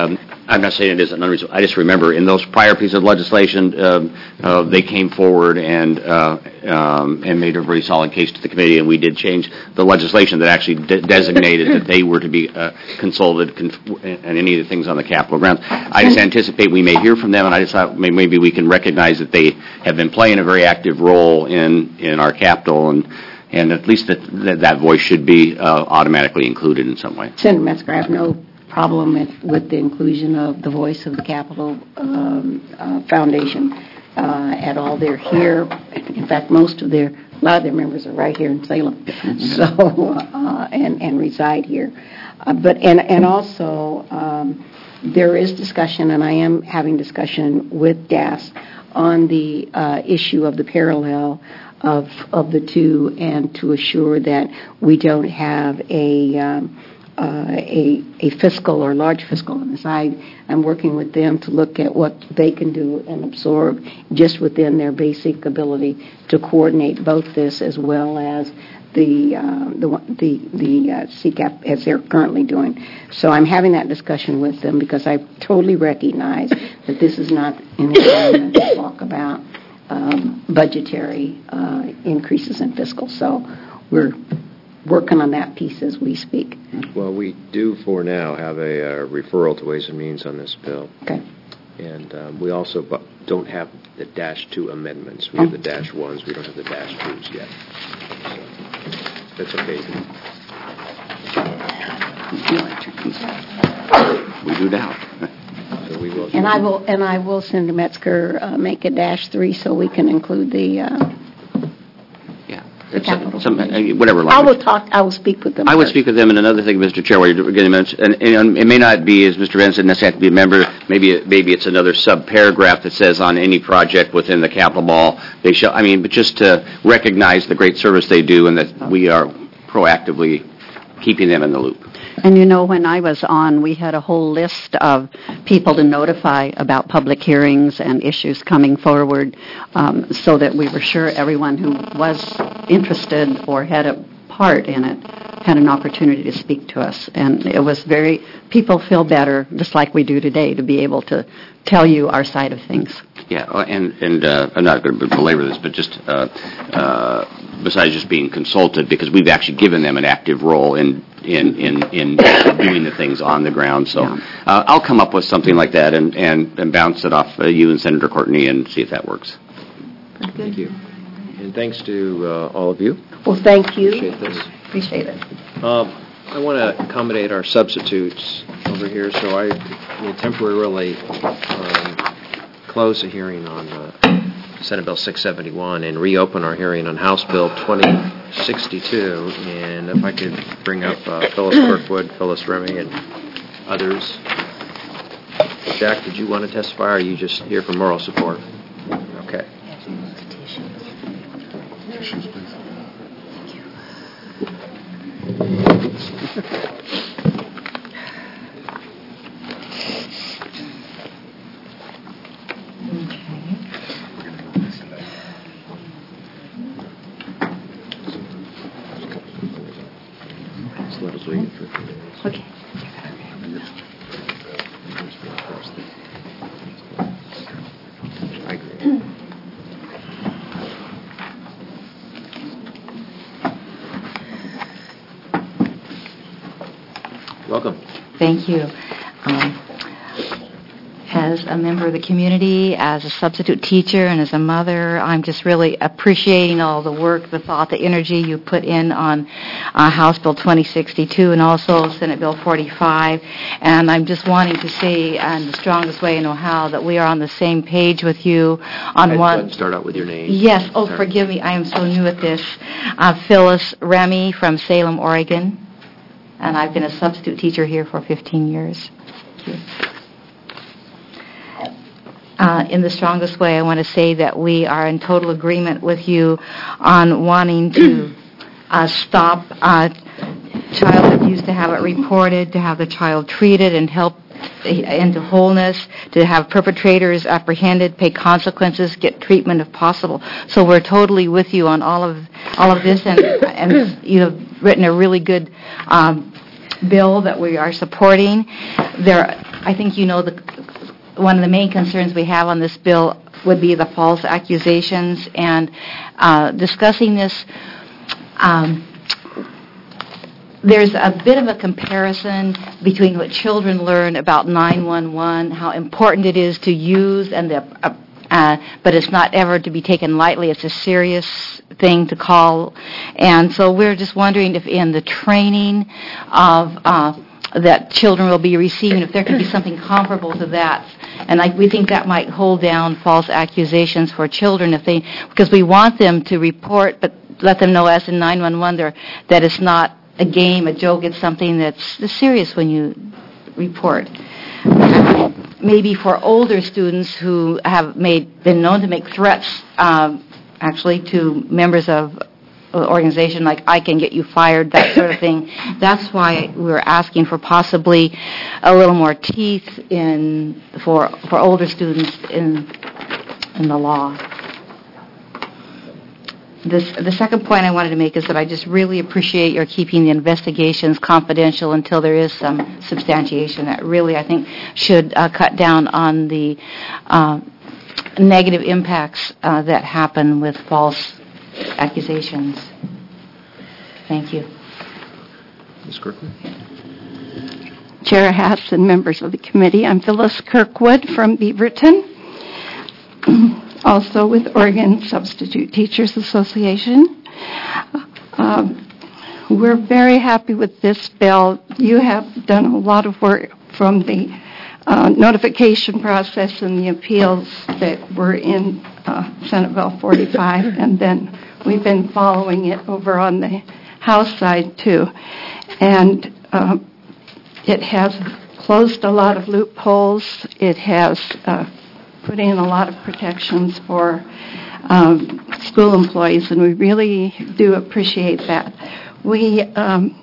I'm not saying it isn't unreasonable. I just remember in those prior pieces of legislation, um, uh, they came forward and uh, um, and made a very solid case to the committee, and we did change the legislation that actually de- designated that they were to be uh, consulted conf- and any of the things on the Capitol grounds. I just anticipate we may hear from them, and I just thought may- maybe we can recognize that they have been playing a very active role in, in our Capitol, and and at least that that, that voice should be uh, automatically included in some way. Senator Metzger, I have no problem with, with the inclusion of the voice of the Capitol um, uh, Foundation uh, at all. They're here. In fact, most of their, a lot of their members are right here in Salem, so uh, and and reside here. Uh, but and and also um, there is discussion, and I am having discussion with D A S on the uh, issue of the parallel of of the two, and to assure that we don't have a um, Uh, a, a fiscal or large fiscal on the side. I'm working with them to look at what they can do and absorb just within their basic ability to coordinate both this as well as the uh, the the, the uh, C CAP as they're currently doing. So I'm having that discussion with them because I totally recognize that this is not an environment to talk about um, budgetary uh, increases in fiscal. So we're working on that piece as we speak. Well, we do for now have a uh, referral to Ways and Means on this bill. Okay. And um, we also bu- don't have the dash two amendments. We have the dash ones. We don't have the dash twos yet. So that's okay. We do now. So we will. And I will, and I will, Senator Metzger, uh, make a dash three so we can include the. Uh, It's some, some, uh, whatever language. I will talk. I will speak with them. I would first. speak with them. And another thing, Mister Chair, while you're getting mentioned, and, and it may not be, as Mister Benson necessarily have to be a member. Maybe it, maybe it's another sub-paragraph that says on any project within the Capitol Mall they shall. I mean, but just to recognize the great service they do, and that we are proactively keeping them in the loop. And you know, when I was on, we had a whole list of people to notify about public hearings and issues coming forward, um, so that we were sure everyone who was interested or had a part in it had an opportunity to speak to us. And it was very, people feel better, just like we do today, to be able to tell you our side of things. Yeah, uh, and and uh, I'm not going to belabor this, but just uh, uh, besides just being consulted, because we've actually given them an active role in in in, in doing the things on the ground. So Yeah. uh, I'll come up with something like that and, and, and bounce it off uh, you and Senator Courtney and see if that works. Thank you. And thanks to uh, all of you. Well, thank you. Appreciate this. Appreciate it. Um, I want to accommodate our substitutes over here, so I will temporarily um, close the hearing on uh, Senate Bill six seventy-one and reopen our hearing on House Bill twenty sixty-two. And if I could bring up uh, Phyllis Kirkwood, Phyllis Remy, and others. Jack, did you want to testify, or are you just here for moral support? Okay. Just let us wait for a few minutes. Okay. I agree. Welcome. Thank you. Um, as a member of the community, as a substitute teacher, and as a mother, I'm just really appreciating all the work, the thought, the energy you put in on uh, House Bill twenty sixty-two and also Senate Bill forty-five. And I'm just wanting to say, in the strongest way I know how, that we are on the same page with you on I'd one. like to start out with your name. Yes. Oh, Sorry. forgive me. I am so new at this. Uh, Phyllis Remy from Salem, Oregon. And I've been a substitute teacher here for fifteen years. Thank you. Uh, in the strongest way, I want to say that we are in total agreement with you on wanting to uh, stop uh, child abuse, to have it reported, to have the child treated and help into wholeness, to have perpetrators apprehended, pay consequences, get treatment if possible. So we're totally with you on all of all of this, and and you have written a really good um, bill that we are supporting. There I think you know the one of the main concerns we have on this bill would be the false accusations, and uh, discussing this, um, there's a bit of a comparison between what children learn about nine one one, how important it is to use, and the, uh, uh, but it's not ever to be taken lightly. It's a serious thing to call, and so we're just wondering if in the training of uh, that children will be receiving, if there could be something comparable to that. And I, we think that might hold down false accusations for children if they, because we want them to report, but let them know as in nine one one there, that it's not a game, a joke, it's something that's serious when you report. Uh, maybe for older students who have made been known to make threats, um, actually, to members of an organization like I can get you fired, that sort of thing. That's why we're asking for possibly a little more teeth in for for older students in in the law. This, the second point I wanted to make is that I just really appreciate your keeping the investigations confidential until there is some substantiation. That really, I think, should uh, cut down on the uh, negative impacts uh, that happen with false accusations. Thank you. Miz Kirkwood? Chair Hass and members of the committee, I'm Phyllis Kirkwood from Beaverton, also with Oregon Substitute Teachers Association. Um, we're very happy with this bill. You have done a lot of work from the uh, notification process and the appeals that were in uh, Senate Bill forty-five, and then we've been following it over on the House side too. And uh, it has closed a lot of loopholes. It has uh, put in a lot of protections for um, school employees, and we really do appreciate that. We um,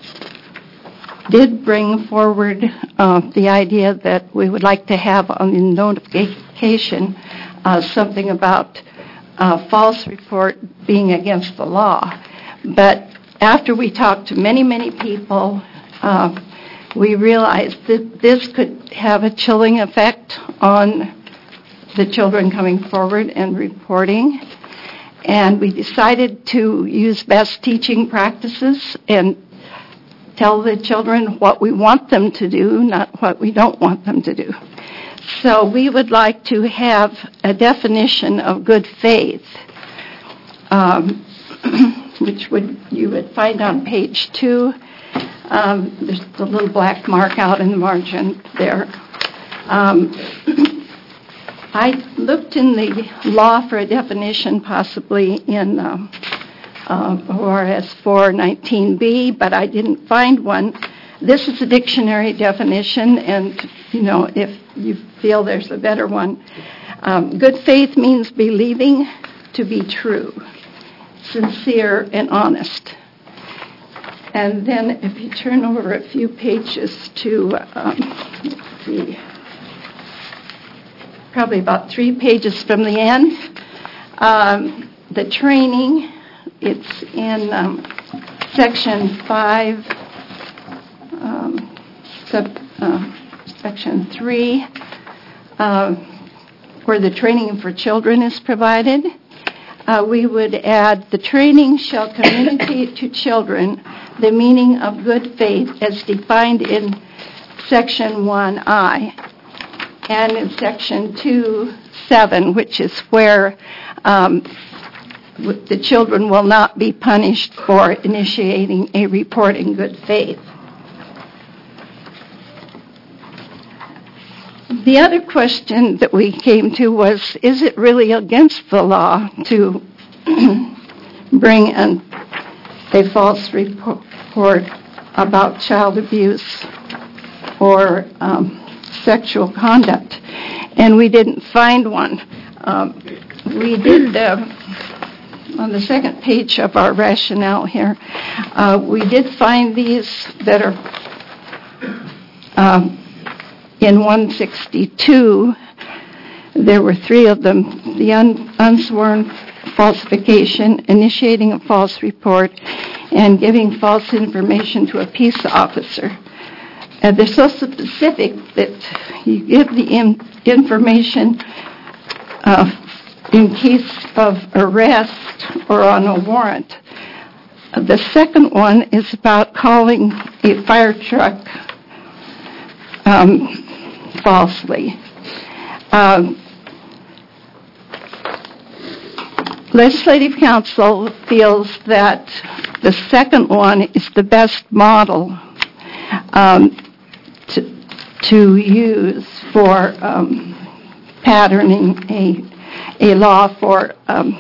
did bring forward uh, the idea that we would like to have on the notification uh, something about uh, false report being against the law. But after we talked to many, many people, uh, we realized that this could have a chilling effect on the children coming forward and reporting. And we decided to use best teaching practices and tell the children what we want them to do, not what we don't want them to do. So we would like to have a definition of good faith, um, which would you would find on page two. Um, there's the little black mark out in the margin there. Um, I looked in the law for a definition, possibly in um, uh, O R S four nineteen B, but I didn't find one. This is a dictionary definition, and you know, if you feel there's a better one, um, good faith means believing to be true, sincere, and honest. And then if you turn over a few pages to, um, let's see, probably about three pages from the end, um, the training, it's in um, section five, um, sub, uh, section three, uh, where the training for children is provided. Uh, we would add, the training shall communicate to children the meaning of good faith as defined in section one I and in section two seven, which is where um, the children will not be punished for initiating a report in good faith. The other question that we came to was, is it really against the law to bring an, a false report about child abuse or um, sexual conduct? And we didn't find one. Um, we did, uh, on the second page of our rationale here, uh, we did find these that are um, in one sixty-two. There were three of them. The un- unsworn falsification, initiating a false report, and giving false information to a peace officer. And they're so specific that you give the in- information uh, in case of arrest or on a warrant. Uh, the second one is about calling a fire truck um, falsely. Um, Legislative Council feels that the second one is the best model um, to, to use for um, patterning a, a law for um,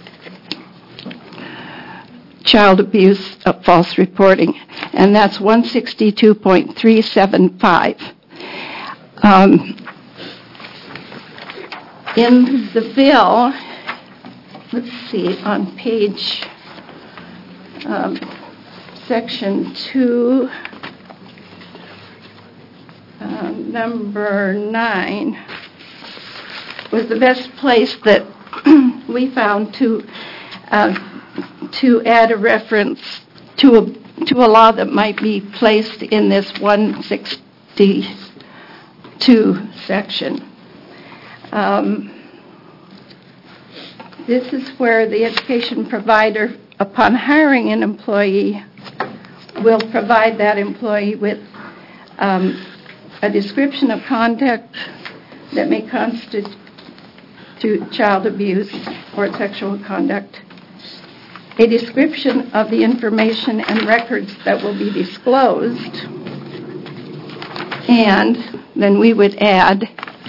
child abuse of false reporting, and that's one sixty-two point three seven five. Um, in the bill, let's see, on page, um, section two, uh, number nine, was the best place that we found to uh, to add a reference to a to a law that might be placed in this one sixty-two section. Um, This is where the education provider, upon hiring an employee, will provide that employee with um, a description of conduct that may constitute child abuse or sexual conduct, a description of the information and records that will be disclosed, and then we would add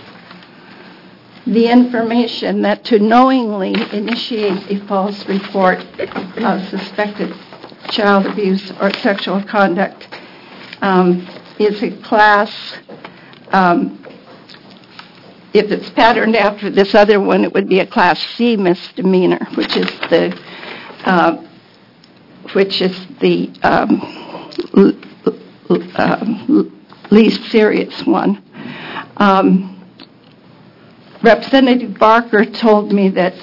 the information that to knowingly initiate a false report of suspected child abuse or sexual conduct um, is a class, um, if it's patterned after this other one, it would be a class C misdemeanor, which is the uh, which is the um, l- l- uh, least serious one. Um, Representative Barker told me that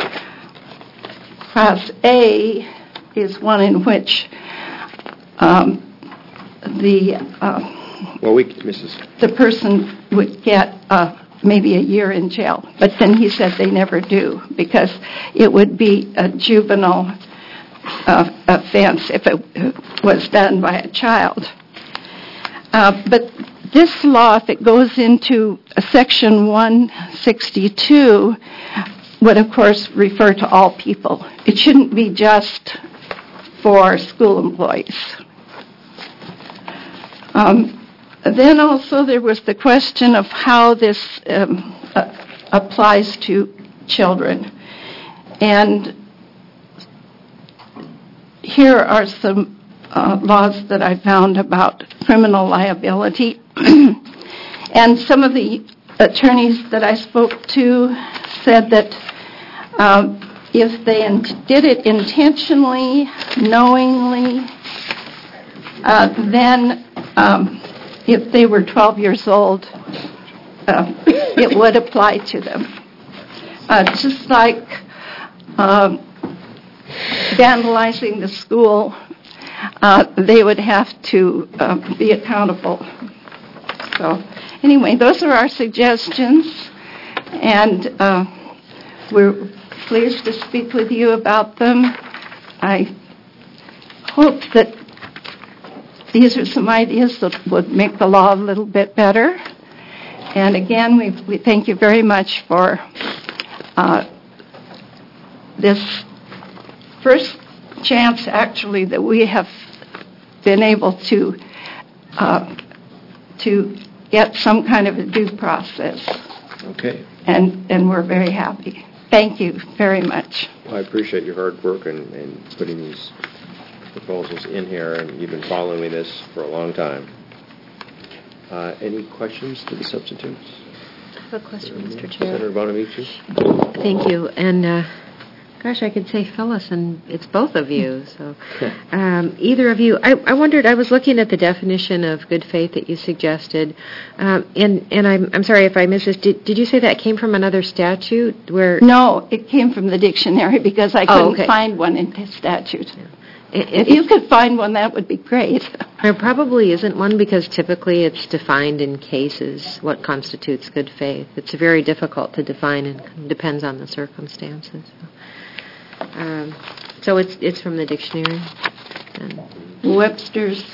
Class A is one in which um, the uh, Well, we, Missus the person would get uh, maybe a year in jail, but then he said they never do because it would be a juvenile uh, offense if it was done by a child. Uh, but this law, if it goes into uh, Section one sixty-two, would of course refer to all people. It shouldn't be just for school employees. Um, then also there was the question of how this um, uh, applies to children. And here are some uh, laws that I found about criminal liability. And some of the attorneys that I spoke to said that um, if they in- did it intentionally, knowingly, uh, then um, if they were twelve years old, uh, it would apply to them. Uh, just like um, vandalizing the school, uh, they would have to uh, be accountable. So anyway, those are our suggestions, and uh, we're pleased to speak with you about them. I hope that these are some ideas that would make the law a little bit better. And again, we, we thank you very much for uh, this first chance, actually, that we have been able to uh, to get some kind of a due process. Okay. And, and we're very happy. Thank you very much. Well, I appreciate your hard work and, and putting these proposals in here, and you've been following this for a long time. Uh, any questions to the substitutes? I have a question, Mister Chair. Senator Bonamici? Thank you. And, uh, gosh, I could say Phyllis, and it's both of you. So, um, either of you. I, I wondered, I was looking at the definition of good faith that you suggested, um, and, and I'm, I'm sorry if I missed this. Did, did you say that came from another statute? Where? No, it came from the dictionary because I couldn't oh, okay. find one in the statute. Yeah. If you could find one, that would be great. There probably isn't one because typically it's defined in cases what constitutes good faith. It's very difficult to define and depends on the circumstances. Um, so it's it's from the dictionary. And Webster's.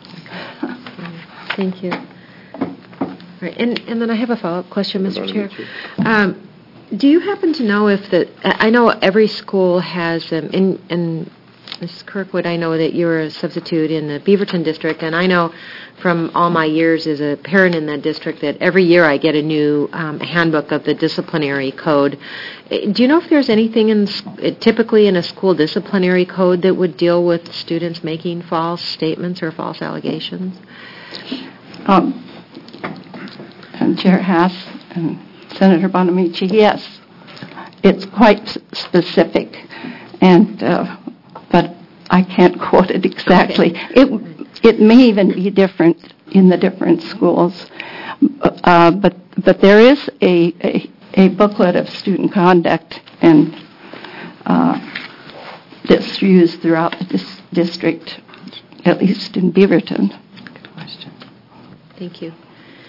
Thank you. Right, and and then I have a follow-up question, Mister Chair. Um, do you happen to know if the I know every school has um, in in Miz Kirkwood, I know that you're a substitute in the Beaverton district, and I know from all my years as a parent in that district that every year I get a new um, handbook of the disciplinary code. Do you know if there's anything in typically in a school disciplinary code that would deal with students making false statements or false allegations? Um, and Chair Haas and Senator Bonamici, yes, it's quite s- specific, and uh, but I can't quote it exactly. Okay. It it may even be different in the different schools, uh, but but there is a, a a booklet of student conduct and uh, that's used throughout the dis- district, at least in Beaverton. Good question. Thank you.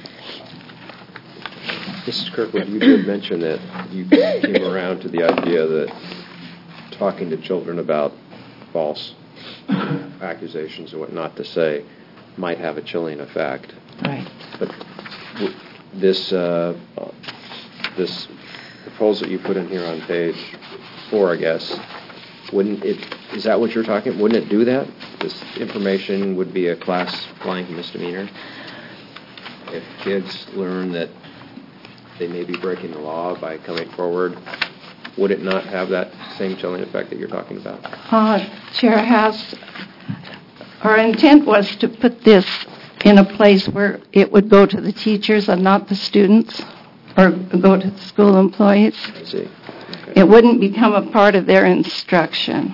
Missus Kirkwood, you did mention that you came around to the idea that talking to children about false accusations and what not to say might have a chilling effect. Right. But w- this uh, this proposal you put in here on page four, I guess, wouldn't it? Is that what you're talking? Wouldn't it do that? This information would be a class blank misdemeanor if kids learn that they may be breaking the law by coming forward. Would it not have that same chilling effect that you're talking about? Uh, Chair Haas, our intent was to put this in a place where it would go to the teachers and not the students, or go to the school employees. I see. Okay. It wouldn't become a part of their instruction.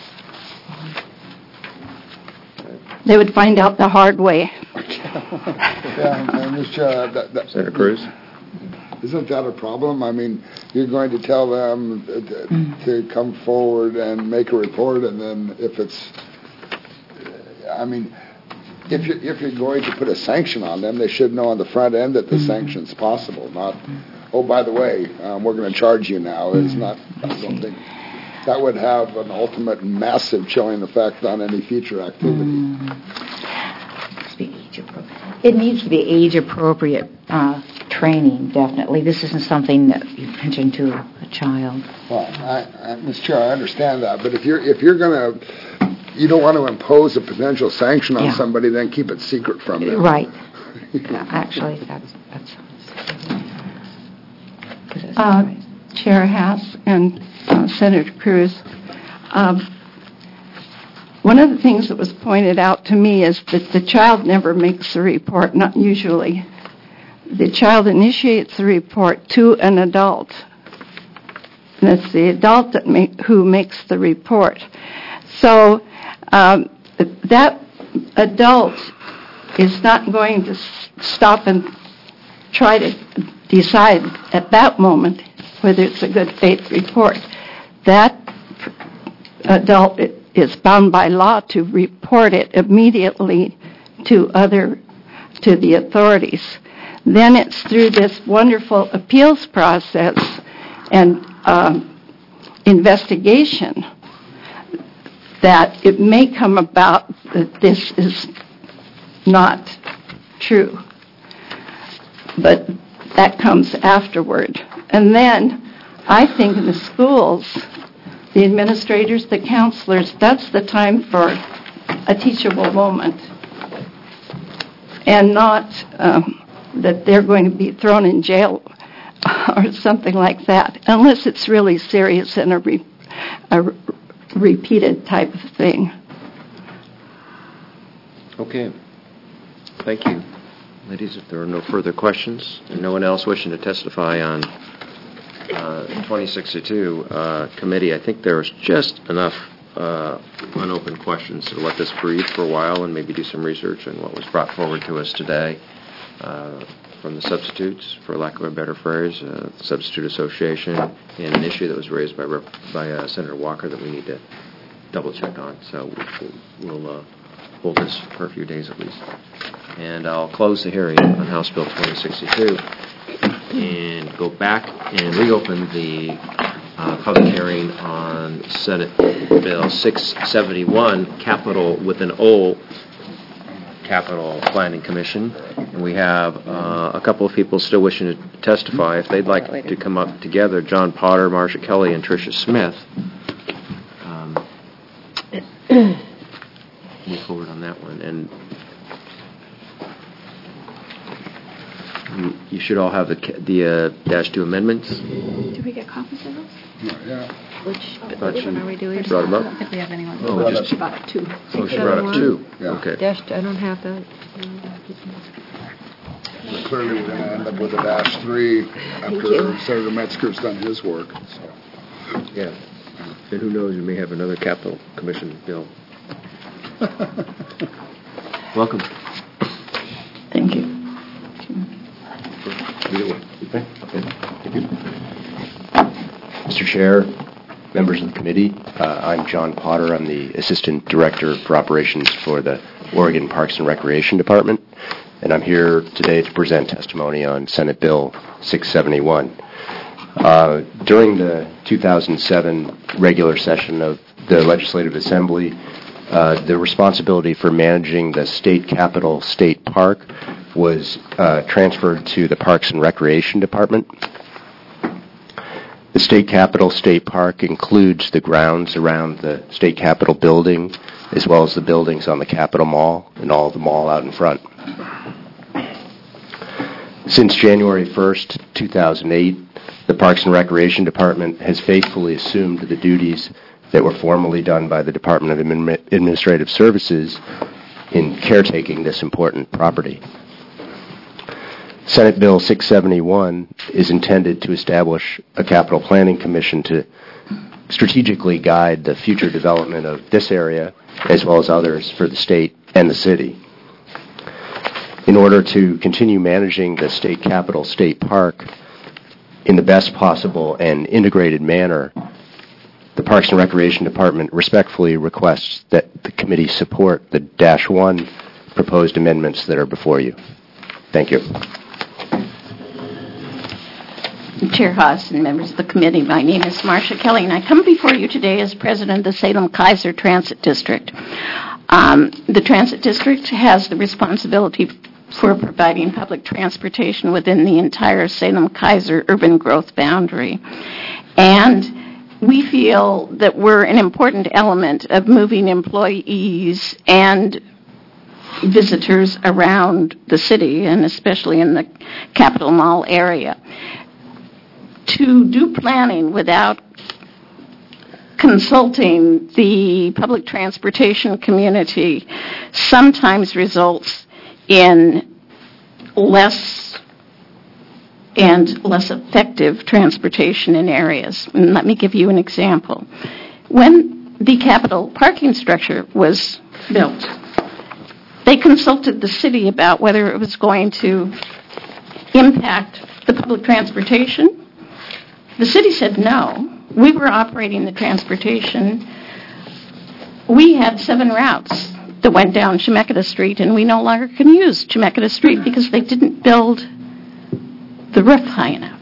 They would find out the hard way. Yeah, and Mister Chair, that, that, Senator Cruz? Isn't that a problem? I mean, you're going to tell them to come forward and make a report, and then if it's, I mean, if you're, if you're going to put a sanction on them, they should know on the front end that the sanction's possible, not, oh, by the way, um, we're going to charge you now. It's not, I don't think, that would have an ultimate massive chilling effect on any future activity. It needs to be age-appropriate uh, training, definitely. This isn't something that you mention to a child. Well, I, I, Mister Chair, I understand that, but if you're if you're going to, you don't want to impose a potential sanction on Yeah. somebody, then keep it secret from them. Right. Yeah, actually, that's that's. Uh, Chair Haas and uh, Senator Cruz, um, one of the things that was pointed out to me is that the child never makes the report, not usually. The child initiates the report to an adult. And it's the adult that make, who makes the report. So um, that adult is not going to s- stop and try to decide at that moment whether it's a good faith report. That adult is bound by law to report it immediately to other, to the authorities. Then it's through this wonderful appeals process and um, investigation that it may come about that this is not true. But that comes afterward. And then I think in the schools, the administrators, the counselors, that's the time for a teachable moment. And not um, that they're going to be thrown in jail or something like that, unless it's really serious and a, re- a re- repeated type of thing. Okay. Thank you. Ladies, if there are no further questions and no one else wishing to testify on uh, twenty sixty-two uh, committee, I think there's just enough uh, unopened questions to let this breathe for a while and maybe do some research on what was brought forward to us today uh, from the substitutes, for lack of a better phrase, uh, Substitute Association, and an issue that was raised by Rep- by uh, Senator Walker that we need to double check on. So we'll, we'll uh, hold this for a few days at least. And I'll close the hearing on House Bill twenty sixty-two and go back and reopen the uh, public hearing on Senate Bill six seventy-one, capital with an O, Capital Planning Commission. And we have uh, a couple of people still wishing to testify. If they'd like to come up together, John Potter, Marcia Kelly, and Tricia Smith. Um, move forward on that one. And you, you should all have the, ca- the uh, dash two amendments. Do we get copies of those? Yeah. Which, Thought which you one are we doing? brought 'em up? If we have anyone. Oh, Brought just, up- About two. oh, she brought up two. Yeah. Okay. Dash, I don't have that. But clearly, we're going to end up with a dash three after Senator Metzger's done his work. So. Yeah. And who knows, we may have another capital commission bill. Welcome. Thank you. Either way. Thank you. Mister Chair, members of the committee, uh, I'm John Potter. I'm the Assistant Director for Operations for the Oregon Parks and Recreation Department, and I'm here today to present testimony on Senate Bill six seventy-one. Uh, during the two thousand seven regular session of the Legislative Assembly, uh, the responsibility for managing the state capitol state park was uh, transferred to the Parks and Recreation Department. The State Capitol State Park includes the grounds around the State Capitol building, as well as the buildings on the Capitol Mall and all of the mall out in front. Since January first, two thousand eight, the Parks and Recreation Department has faithfully assumed the duties that were formerly done by the Department of Admin- Administrative Services in caretaking this important property. Senate Bill six seventy-one is intended to establish a capital planning commission to strategically guide the future development of this area as well as others for the state and the city. In order to continue managing the state capitol state park in the best possible and integrated manner, the Parks and Recreation Department respectfully requests that the committee support the dash one proposed amendments that are before you. Thank you. Chair Haas and members of the committee, my name is Marcia Kelly, and I come before you today as president of the Salem-Keizer Transit District. Um, the Transit District has the responsibility for providing public transportation within the entire Salem-Keizer urban growth boundary. And we feel that we're an important element of moving employees and visitors around the city, and especially in the Capitol Mall area. To do planning without consulting the public transportation community sometimes results in less and less effective transportation in areas. And let me give you an example. When the Capitol parking structure was built, they consulted the city about whether it was going to impact the public transportation. The city said no. We were operating the transportation. We had seven routes that went down Chemeketa Street, and we no longer can use Chemeketa Street because they didn't build the roof high enough.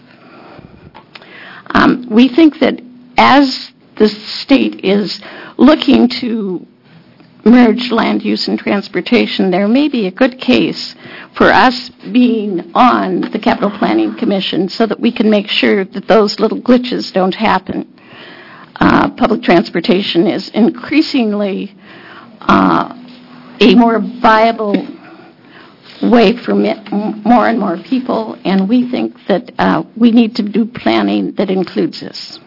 Um, we think that as the state is looking to merge land use and transportation, there may be a good case for us being on the Capital Planning Commission so that we can make sure that those little glitches don't happen. Uh, public transportation is increasingly uh, a more viable way for mi- more and more people, and we think that uh, we need to do planning that includes this.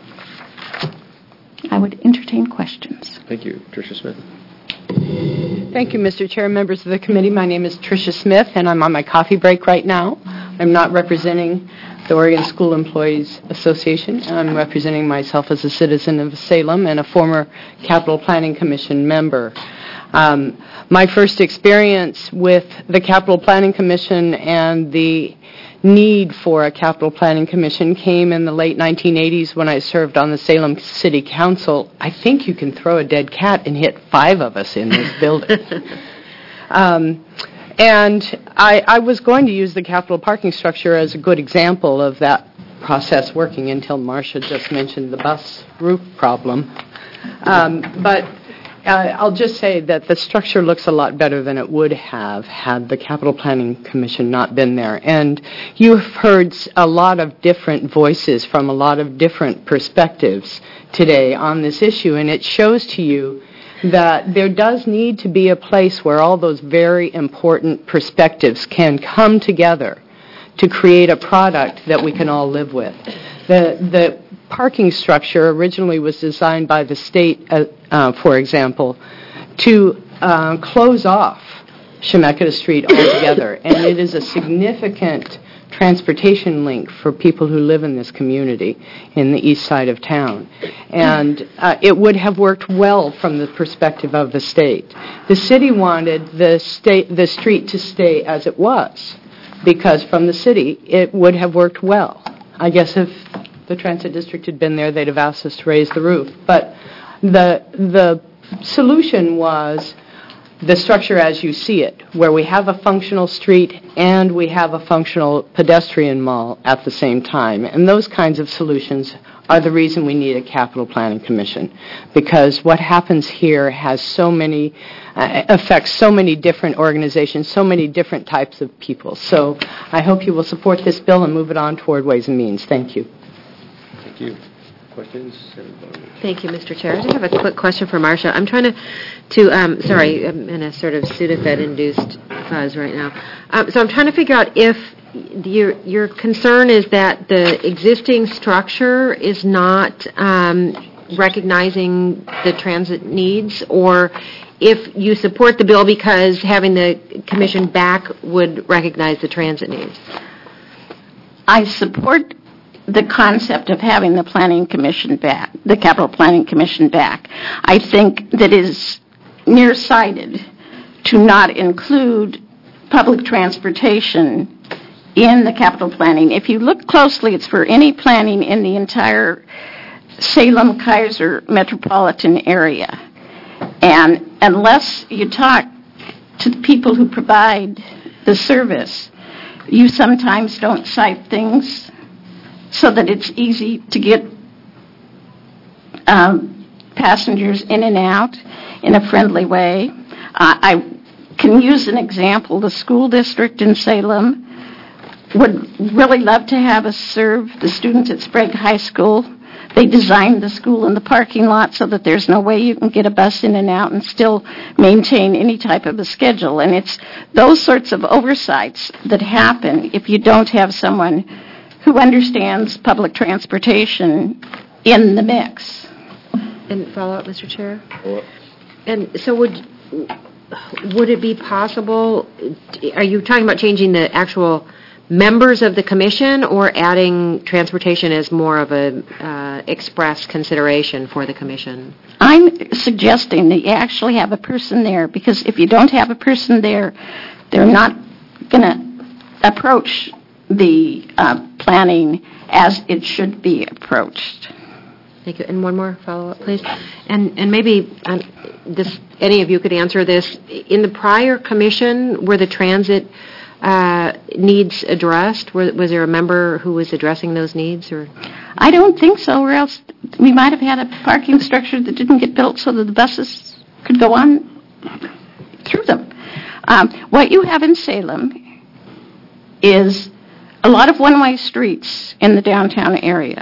I would entertain questions. Thank you. Tricia Smith. Thank you, Mister Chair, members of the committee. My name is Tricia Smith, and I'm on my coffee break right now. I'm not representing the Oregon School Employees Association. I'm representing myself as a citizen of Salem and a former Capital Planning Commission member. Um, my first experience with the Capital Planning Commission and the need for a Capital Planning Commission came in the late nineteen eighties when I served on the Salem City Council. I think you can throw a dead cat and hit five of us in this building. um, and I, I was going to use the capital parking structure as a good example of that process working until Marcia just mentioned the bus roof problem. Um, but Uh, I'll just say that the structure looks a lot better than it would have had the Capital Planning Commission not been there. And you've heard a lot of different voices from a lot of different perspectives today on this issue, and it shows to you that there does need to be a place where all those very important perspectives can come together to create a product that we can all live with. The, the parking structure originally was designed by the state, uh, uh, for example, to uh, close off Chemeketa Street altogether, and it is a significant transportation link for people who live in this community in the east side of town. And uh, it would have worked well from the perspective of the state. The city wanted the state, the street to stay as it was, because from the city it would have worked well. I guess if the transit district had been there, they'd have asked us to raise the roof. But the the solution was the structure as you see it, where we have a functional street and we have a functional pedestrian mall at the same time. And those kinds of solutions are the reason we need a capital planning commission, because what happens here has so many, uh, affects so many different organizations, so many different types of people. So I hope you will support this bill and move it on toward Ways and Means. Thank you. Thank you. Questions? Thank you, Mister Chair. I just have a quick question for Marcia. I'm trying to, to um, sorry, I'm in a sort of Sudafed-induced fuzz right now. Um, so I'm trying to figure out if your your concern is that the existing structure is not um, recognizing the transit needs, or if you support the bill because having the commission back would recognize the transit needs. I support the concept of having the planning commission back, the capital planning commission back. I think that it is nearsighted to not include public transportation in the capital planning. If you look closely, it's for any planning in the entire Salem-Keizer metropolitan area. And unless you talk to the people who provide the service, you sometimes don't cite things so that it's easy to get um, passengers in and out in a friendly way. Uh, I can use an example. The school district in Salem would really love to have us serve the students at Sprague High School. They designed the school in the parking lot so that there's no way you can get a bus in and out and still maintain any type of a schedule. And it's those sorts of oversights that happen if you don't have someone who understands public transportation in the mix. And follow up, Mister Chair? And so would would it be possible, are you talking about changing the actual members of the commission or adding transportation as more of a uh, express consideration for the commission? I'm suggesting that you actually have a person there, because if you don't have a person there, they're not going to approach the uh, planning as it should be approached. Thank you. And one more follow-up, please. And and maybe um, this, any of you could answer this. In the prior commission, were the transit uh, needs addressed? Were, was there a member who was addressing those needs? Or I don't think so, or else we might have had a parking structure that didn't get built so that the buses could go on through them. Um, what you have in Salem is a lot of one-way streets in the downtown area.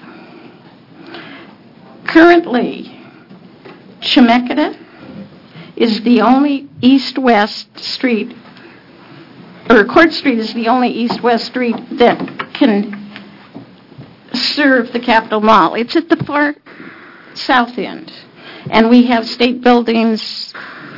Currently, Chemeketa is the only east-west street, or Court Street is the only east-west street that can serve the Capitol Mall. It's at the far south end, and we have state buildings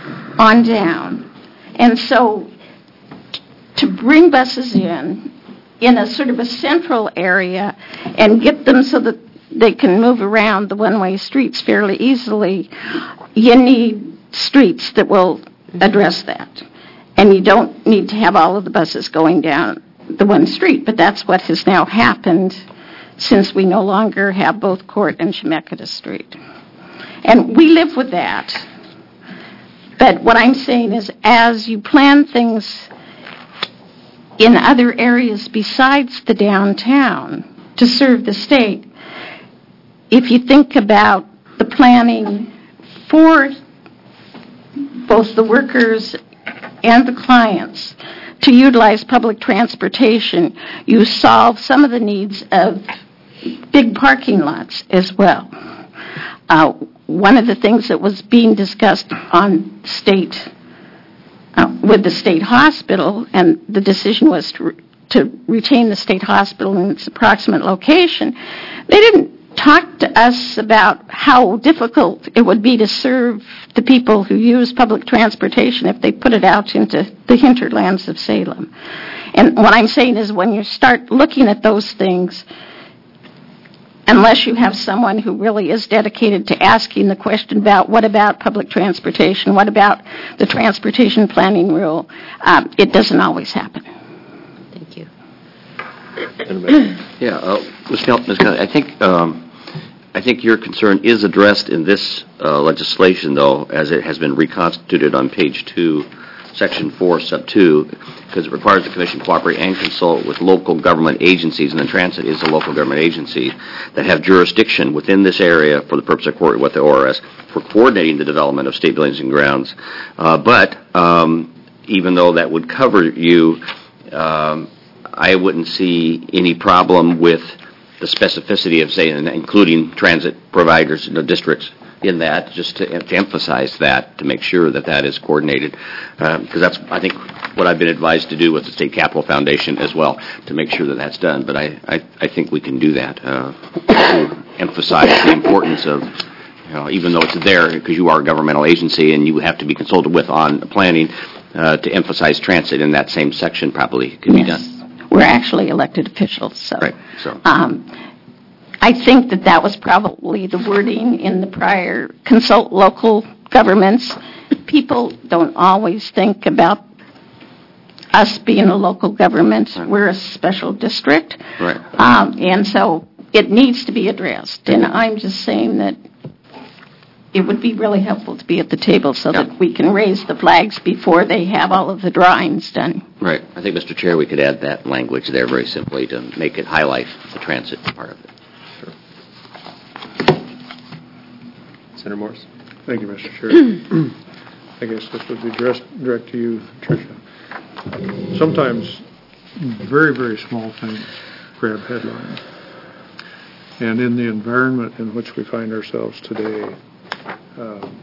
on down. And so to bring buses in in a sort of a central area and get them so that they can move around the one-way streets fairly easily, you need streets that will address that. And you don't need to have all of the buses going down the one street, but that's what has now happened since we no longer have both Court and Chemeketa Street. And we live with that. But what I'm saying is, as you plan things in other areas besides the downtown to serve the state, if you think about the planning for both the workers and the clients to utilize public transportation, you solve some of the needs of big parking lots as well. Uh, one of the things that was being discussed on state, uh, with the state hospital, and the decision was to, re- to retain the state hospital in its approximate location, they didn't talk to us about how difficult it would be to serve the people who use public transportation if they put it out into the hinterlands of Salem. And what I'm saying is, when you start looking at those things, unless you have someone who really is dedicated to asking the question about what about public transportation, what about the transportation planning rule, um, it doesn't always happen. Thank you. Yeah, uh, Miz Kel- Miz Kelly, I think um, I think your concern is addressed in this uh, legislation, though, as it has been reconstituted on page two, section four, sub two, because it requires the Commission cooperate and consult with local government agencies, and the transit is a local government agency, that have jurisdiction within this area for the purpose of coordinating with the O R S for coordinating the development of state buildings and grounds. Uh, but um, even though that would cover you, um, I wouldn't see any problem with the specificity of, say, including transit providers in the districts in that, just to, to emphasize that, to make sure that that is coordinated. Because um, that's, I think, what I've been advised to do with the State Capital Foundation as well, to make sure that that's done. But I, I, I think we can do that, uh, to emphasize the importance of, you know, even though it's there, because you are a governmental agency and you have to be consulted with on planning, uh, to emphasize transit in that same section probably could be Yes. done. We're actually elected officials, so. Right, so. Um, I think that that was probably the wording in the prior consult local governments. People don't always think about us being a local government. Right. We're a special district. Right. Um, and so it needs to be addressed. And I'm just saying that it would be really helpful to be at the table so Yeah. that we can raise the flags before they have all of the drawings done. Right. I think, Mister Chair, we could add that language there very simply to make it highlight the transit part of it. Sure. Senator Morris? Thank you, Mister Chair. I guess this would be addressed direct to you, Tricia. Sometimes very, very small things grab headlines. And in the environment in which we find ourselves today, um,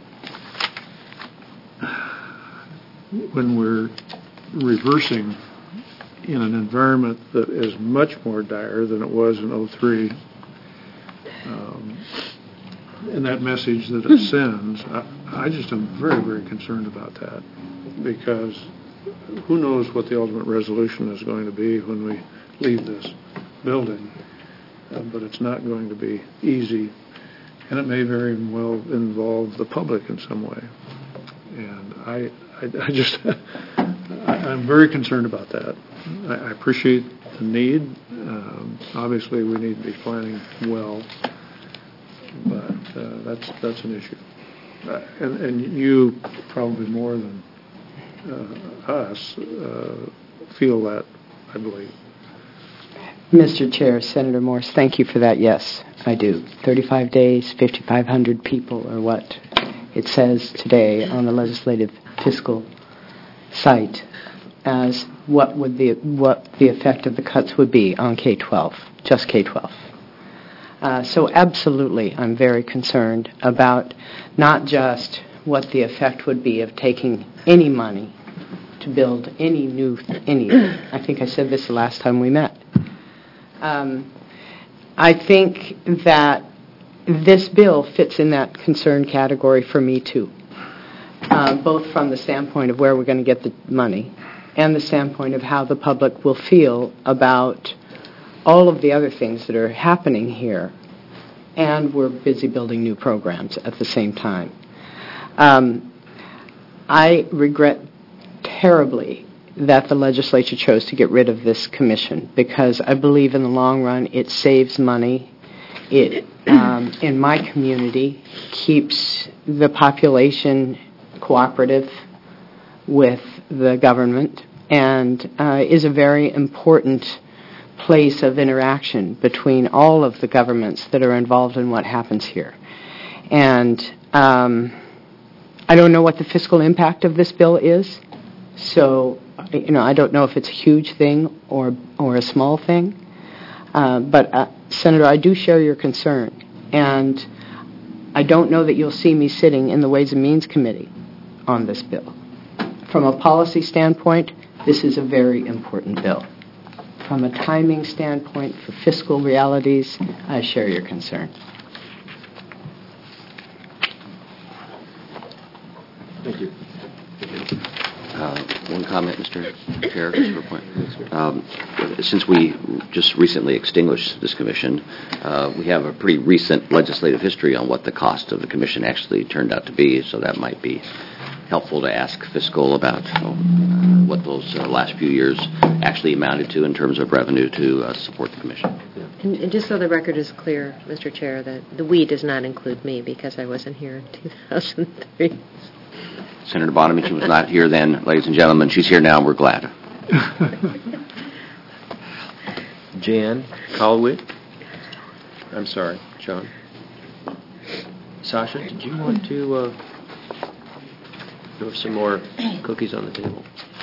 when we're reversing in an environment that is much more dire than it was in oh three, um, and that message that it sends, I, I just am very, very concerned about that, because who knows what the ultimate resolution is going to be when we leave this building, uh, but it's not going to be easy, and it may very well involve the public in some way. And I, I, I just, I, I'm very concerned about that. I, I appreciate the need. Um, obviously, we need to be planning well, but uh, that's that's an issue. Uh, and, and you probably more than uh, us uh, feel that, I believe. Mister Chair, Senator Morse, thank you for that. Yes, I do. thirty-five days, fifty-five hundred people are what it says today on the legislative fiscal site as what would the what the effect of the cuts would be on K twelve, just K twelve. Uh, so absolutely, I'm very concerned about not just what the effect would be of taking any money to build any new th- anything. I think I said this the last time we met. Um, I think that this bill fits in that concern category for me, too, uh, both from the standpoint of where we're going to get the money and the standpoint of how the public will feel about all of the other things that are happening here. And we're busy building new programs at the same time. Um, I regret terribly that the legislature chose to get rid of this commission, because I believe in the long run it saves money. It, um, in my community, keeps the population cooperative with the government, and uh, is a very important place of interaction between all of the governments that are involved in what happens here. And um, I don't know what the fiscal impact of this bill is, so you know I don't know if it's a huge thing or or a small thing. Uh, but uh, Senator, I do share your concern, and I don't know that you'll see me sitting in the Ways and Means Committee on this bill. From a policy standpoint, this is a very important bill. From a timing standpoint, for fiscal realities, I share your concern. Thank you. Uh, one comment, Mister Chair, just for a point. Um, since we just recently extinguished this commission, uh, we have a pretty recent legislative history on what the cost of the commission actually turned out to be, so that might be helpful to ask fiscal about uh, what those uh, last few years actually amounted to in terms of revenue to uh, support the commission. And, and just so the record is clear, Mister Chair, that the we does not include me because I wasn't here in two thousand three. Senator Bonamici was not here then, ladies and gentlemen. She's here now, and we're glad. Jan Colwitt. I'm sorry, John. Sasha, did you want to uh, there were some more cookies on the table?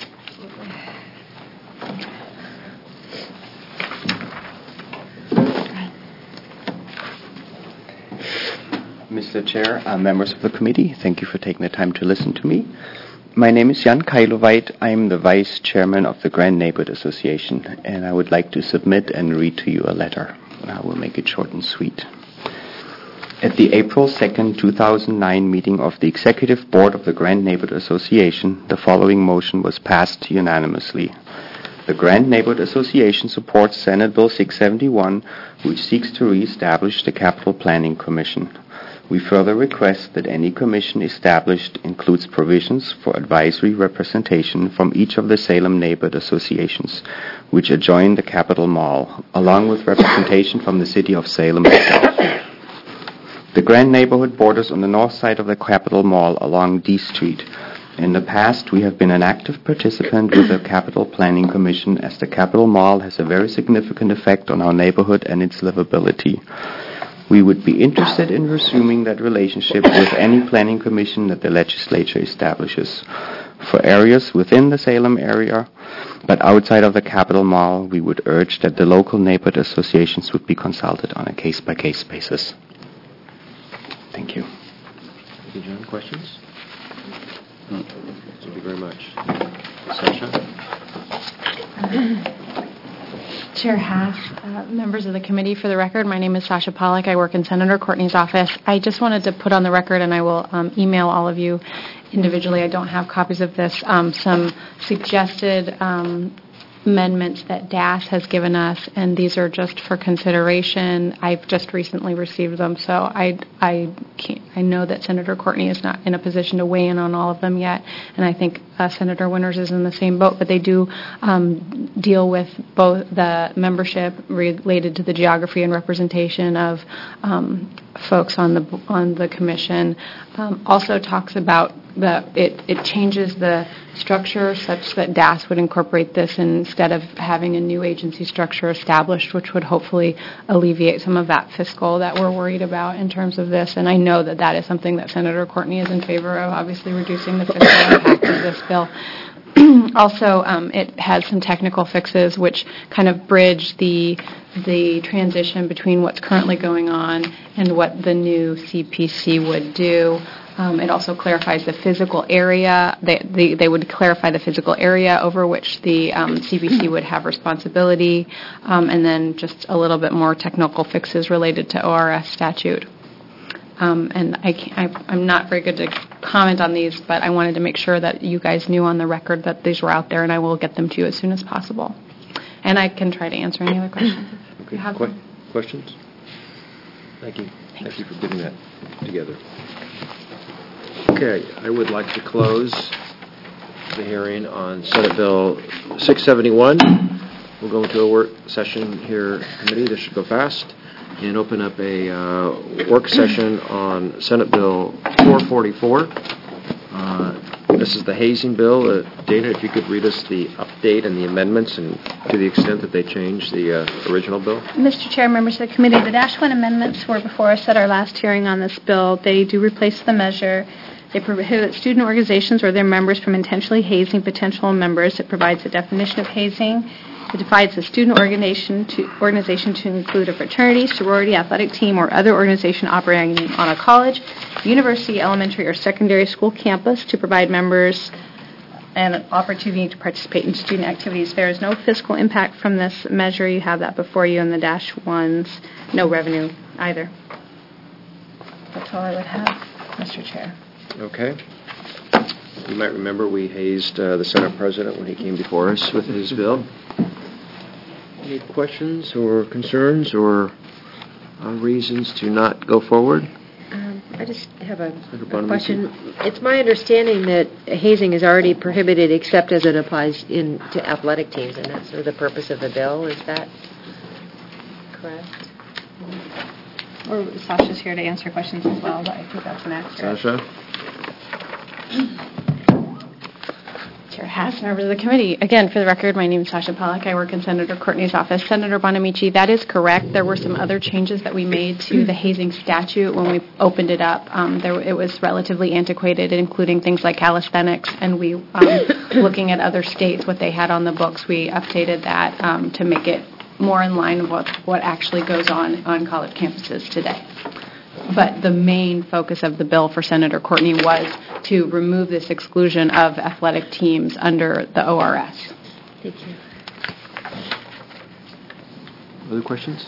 Mister Chair, uh, members of the committee, thank you for taking the time to listen to me. My name is Jan Kailovait. I'm the Vice Chairman of the Grand Neighborhood Association, and I would like to submit and read to you a letter. I will make it short and sweet. At the April second, two thousand nine meeting of the Executive Board of the Grand Neighborhood Association, the following motion was passed unanimously. The Grand Neighborhood Association supports Senate Bill six seventy-one, which seeks to re-establish the Capital Planning Commission. We further request that any commission established includes provisions for advisory representation from each of the Salem neighborhood associations, which adjoin the Capitol Mall, along with representation from the city of Salem itself. The Grand Neighborhood borders on the north side of the Capitol Mall along D Street. In the past, we have been an active participant with the Capital Planning Commission, as the Capitol Mall has a very significant effect on our neighborhood and its livability. We would be interested in resuming that relationship with any planning commission that the legislature establishes. For areas within the Salem area, but outside of the Capitol Mall, we would urge that the local neighborhood associations would be consulted on a case-by-case basis. Thank you. Thank you, John. Questions? Thank you very much. Sasha? Chair Haas, uh, members of the committee, for the record, my name is Sasha Pollack. I work in Senator Courtney's office. I just wanted to put on the record, and I will um, email all of you individually. I don't have copies of this. Um, some suggested um, amendments that D A S has given us, and these are just for consideration. I've just recently received them, so I I can't, I know that Senator Courtney is not in a position to weigh in on all of them yet, and I think uh, Senator Winters is in the same boat. But they do um, deal with both the membership related to the geography and representation of um, folks on the on the commission. Um, also talks about the it it changes the structure such that D A S would incorporate this instead of having a new agency structure established, which would hopefully alleviate some of that fiscal that we're worried about in terms of this. And I know that that is something that Senator Courtney is in favor of, obviously reducing the fiscal impact of this bill. Also, um, it has some technical fixes which kind of bridge the the transition between what's currently going on and what the new C P C would do. Um, it also clarifies the physical area. They, they, they would clarify the physical area over which the um, C P C would have responsibility, um, and then just a little bit more technical fixes related to O R S statute. Um, and I can't, I, I'm not very good to comment on these, but I wanted to make sure that you guys knew on the record that these were out there, and I will get them to you as soon as possible. And I can try to answer any other questions if Okay. you have Que- them. Questions? Thank you. Thank you for getting that together. Okay, I would like to close the hearing on Senate Bill six seventy-one. We'll go into a work session here, committee. This should go fast. And open up a uh, work session on Senate Bill four forty-four. Uh, this is the hazing bill. Uh, Dana, if you could read us the update and the amendments, and to the extent that they change the uh, original bill. Mister Chair, members of the committee, the Dash one amendments were before us at our last hearing on this bill. They do replace the measure. They prohibit student organizations or their members from intentionally hazing potential members. It provides a definition of hazing. It divides a student organization to, organization to include a fraternity, sorority, athletic team, or other organization operating on a college, university, elementary, or secondary school campus to provide members an opportunity to participate in student activities. There is no fiscal impact from this measure. You have that before you in the Dash ones. No revenue either. That's all I would have, Mister Chair. Okay. You might remember we hazed uh, the Senate President when he came before us with his bill. Any questions or concerns or uh, reasons to not go forward? Um, I just have a, Senator a Bonamici? question. It's my understanding that hazing is already prohibited except as it applies in to athletic teams, and that's sort of the purpose of the bill. Is that correct? Or Sasha's here to answer questions as well, but I think that's an accurate. Sasha? Chair Haas, members of the committee. Again, for the record, my name is Sasha Pollack. I work in Senator Courtney's office. Senator Bonamici, that is correct. There were some other changes that we made to the hazing statute when we opened it up. Um, there, it was relatively antiquated, including things like calisthenics, and we, um, looking at other states, what they had on the books, we updated that um, to make it more in line with what, what actually goes on on college campuses today. But the main focus of the bill for Senator Courtney was to remove this exclusion of athletic teams under the O R S. Thank you. Other questions?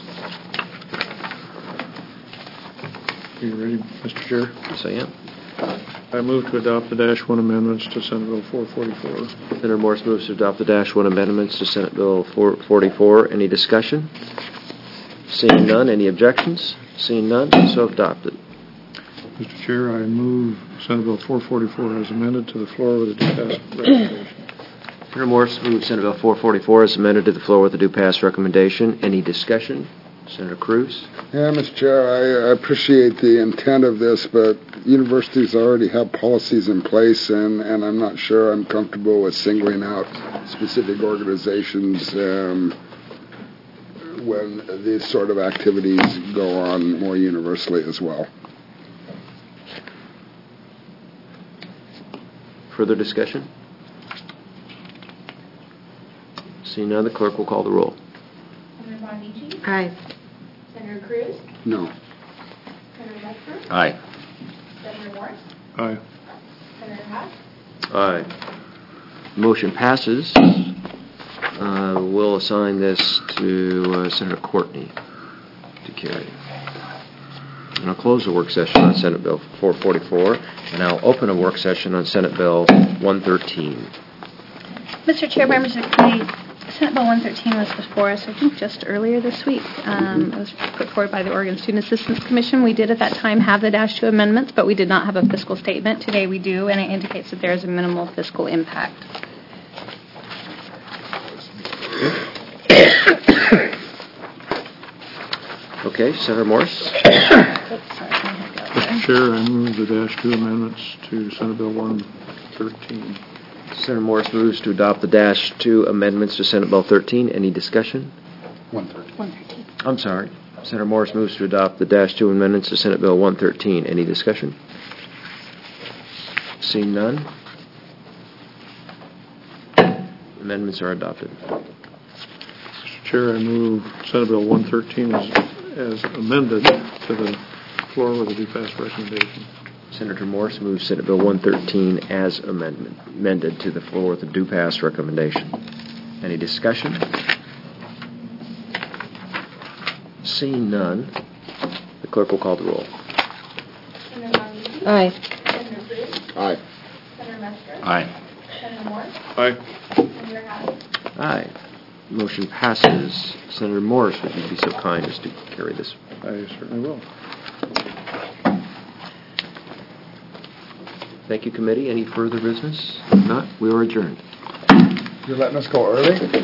Are you ready, Mister Chair? Yes, I am. I move to adopt the Dash one amendments to Senate Bill four forty-four. Senator Morse moves to adopt the Dash one amendments to Senate Bill four forty-four. Any discussion? Seeing none, any objections? Seeing none, so adopted. Mister Chair, I move Senate Bill four forty-four as amended to the floor with a due pass recommendation. Senator Morse moves Senate Bill four forty-four as amended to the floor with a due pass recommendation. Any discussion? Senator Cruz? Yeah, Mister Chair, I, I appreciate the intent of this, but universities already have policies in place, and, and I'm not sure I'm comfortable with singling out specific organizations um, when these sort of activities go on more universally as well. Further discussion? Seeing none, the clerk will call the roll. Senator Bonamici? Aye. Senator Cruz? No. Senator Ledford? Aye. Senator Morse? Aye. Senator Haas? Aye. Motion passes. Uh, we'll assign this to uh, Senator Courtney to carry. And I'll close the work session on Senate Bill four forty-four, and I'll open a work session on Senate Bill one thirteen. Mister Chair, members of the committee, Senate Bill one thirteen was before us, I think, just earlier this week. Um, it was put forward by the Oregon Student Assistance Commission. We did at that time have the Dash two amendments, but we did not have a fiscal statement. Today we do, and it indicates that there is a minimal fiscal impact. Okay, Senator Morse. Oops, sorry, I had to go there. Mister Chair, I move the Dash two amendments to Senate Bill one thirteen. Senator Morse moves to adopt the Dash two amendments to Senate Bill thirteen. Any discussion? one thirteen. one thirteen. I'm sorry. Senator Morse moves to adopt the Dash two amendments to Senate Bill one thirteen. Any discussion? Seeing none. Amendments are adopted. Mister Chair, I move Senate Bill one thirteen as, as amended to the floor with a due pass recommendation. Senator Morse moves Senate Bill one thirteen as amendment, amended to the floor with a due pass recommendation. Any discussion? Seeing none, the clerk will call the roll. Aye. Senator Cruz? Aye. Senator Metzger? Aye. Senator Morse? Aye. Senator Haas? Aye. Motion passes. Senator Morris, would you be so kind as to carry this? I certainly will. Thank you, committee. Any further business? If not, we are adjourned. You're letting us go early?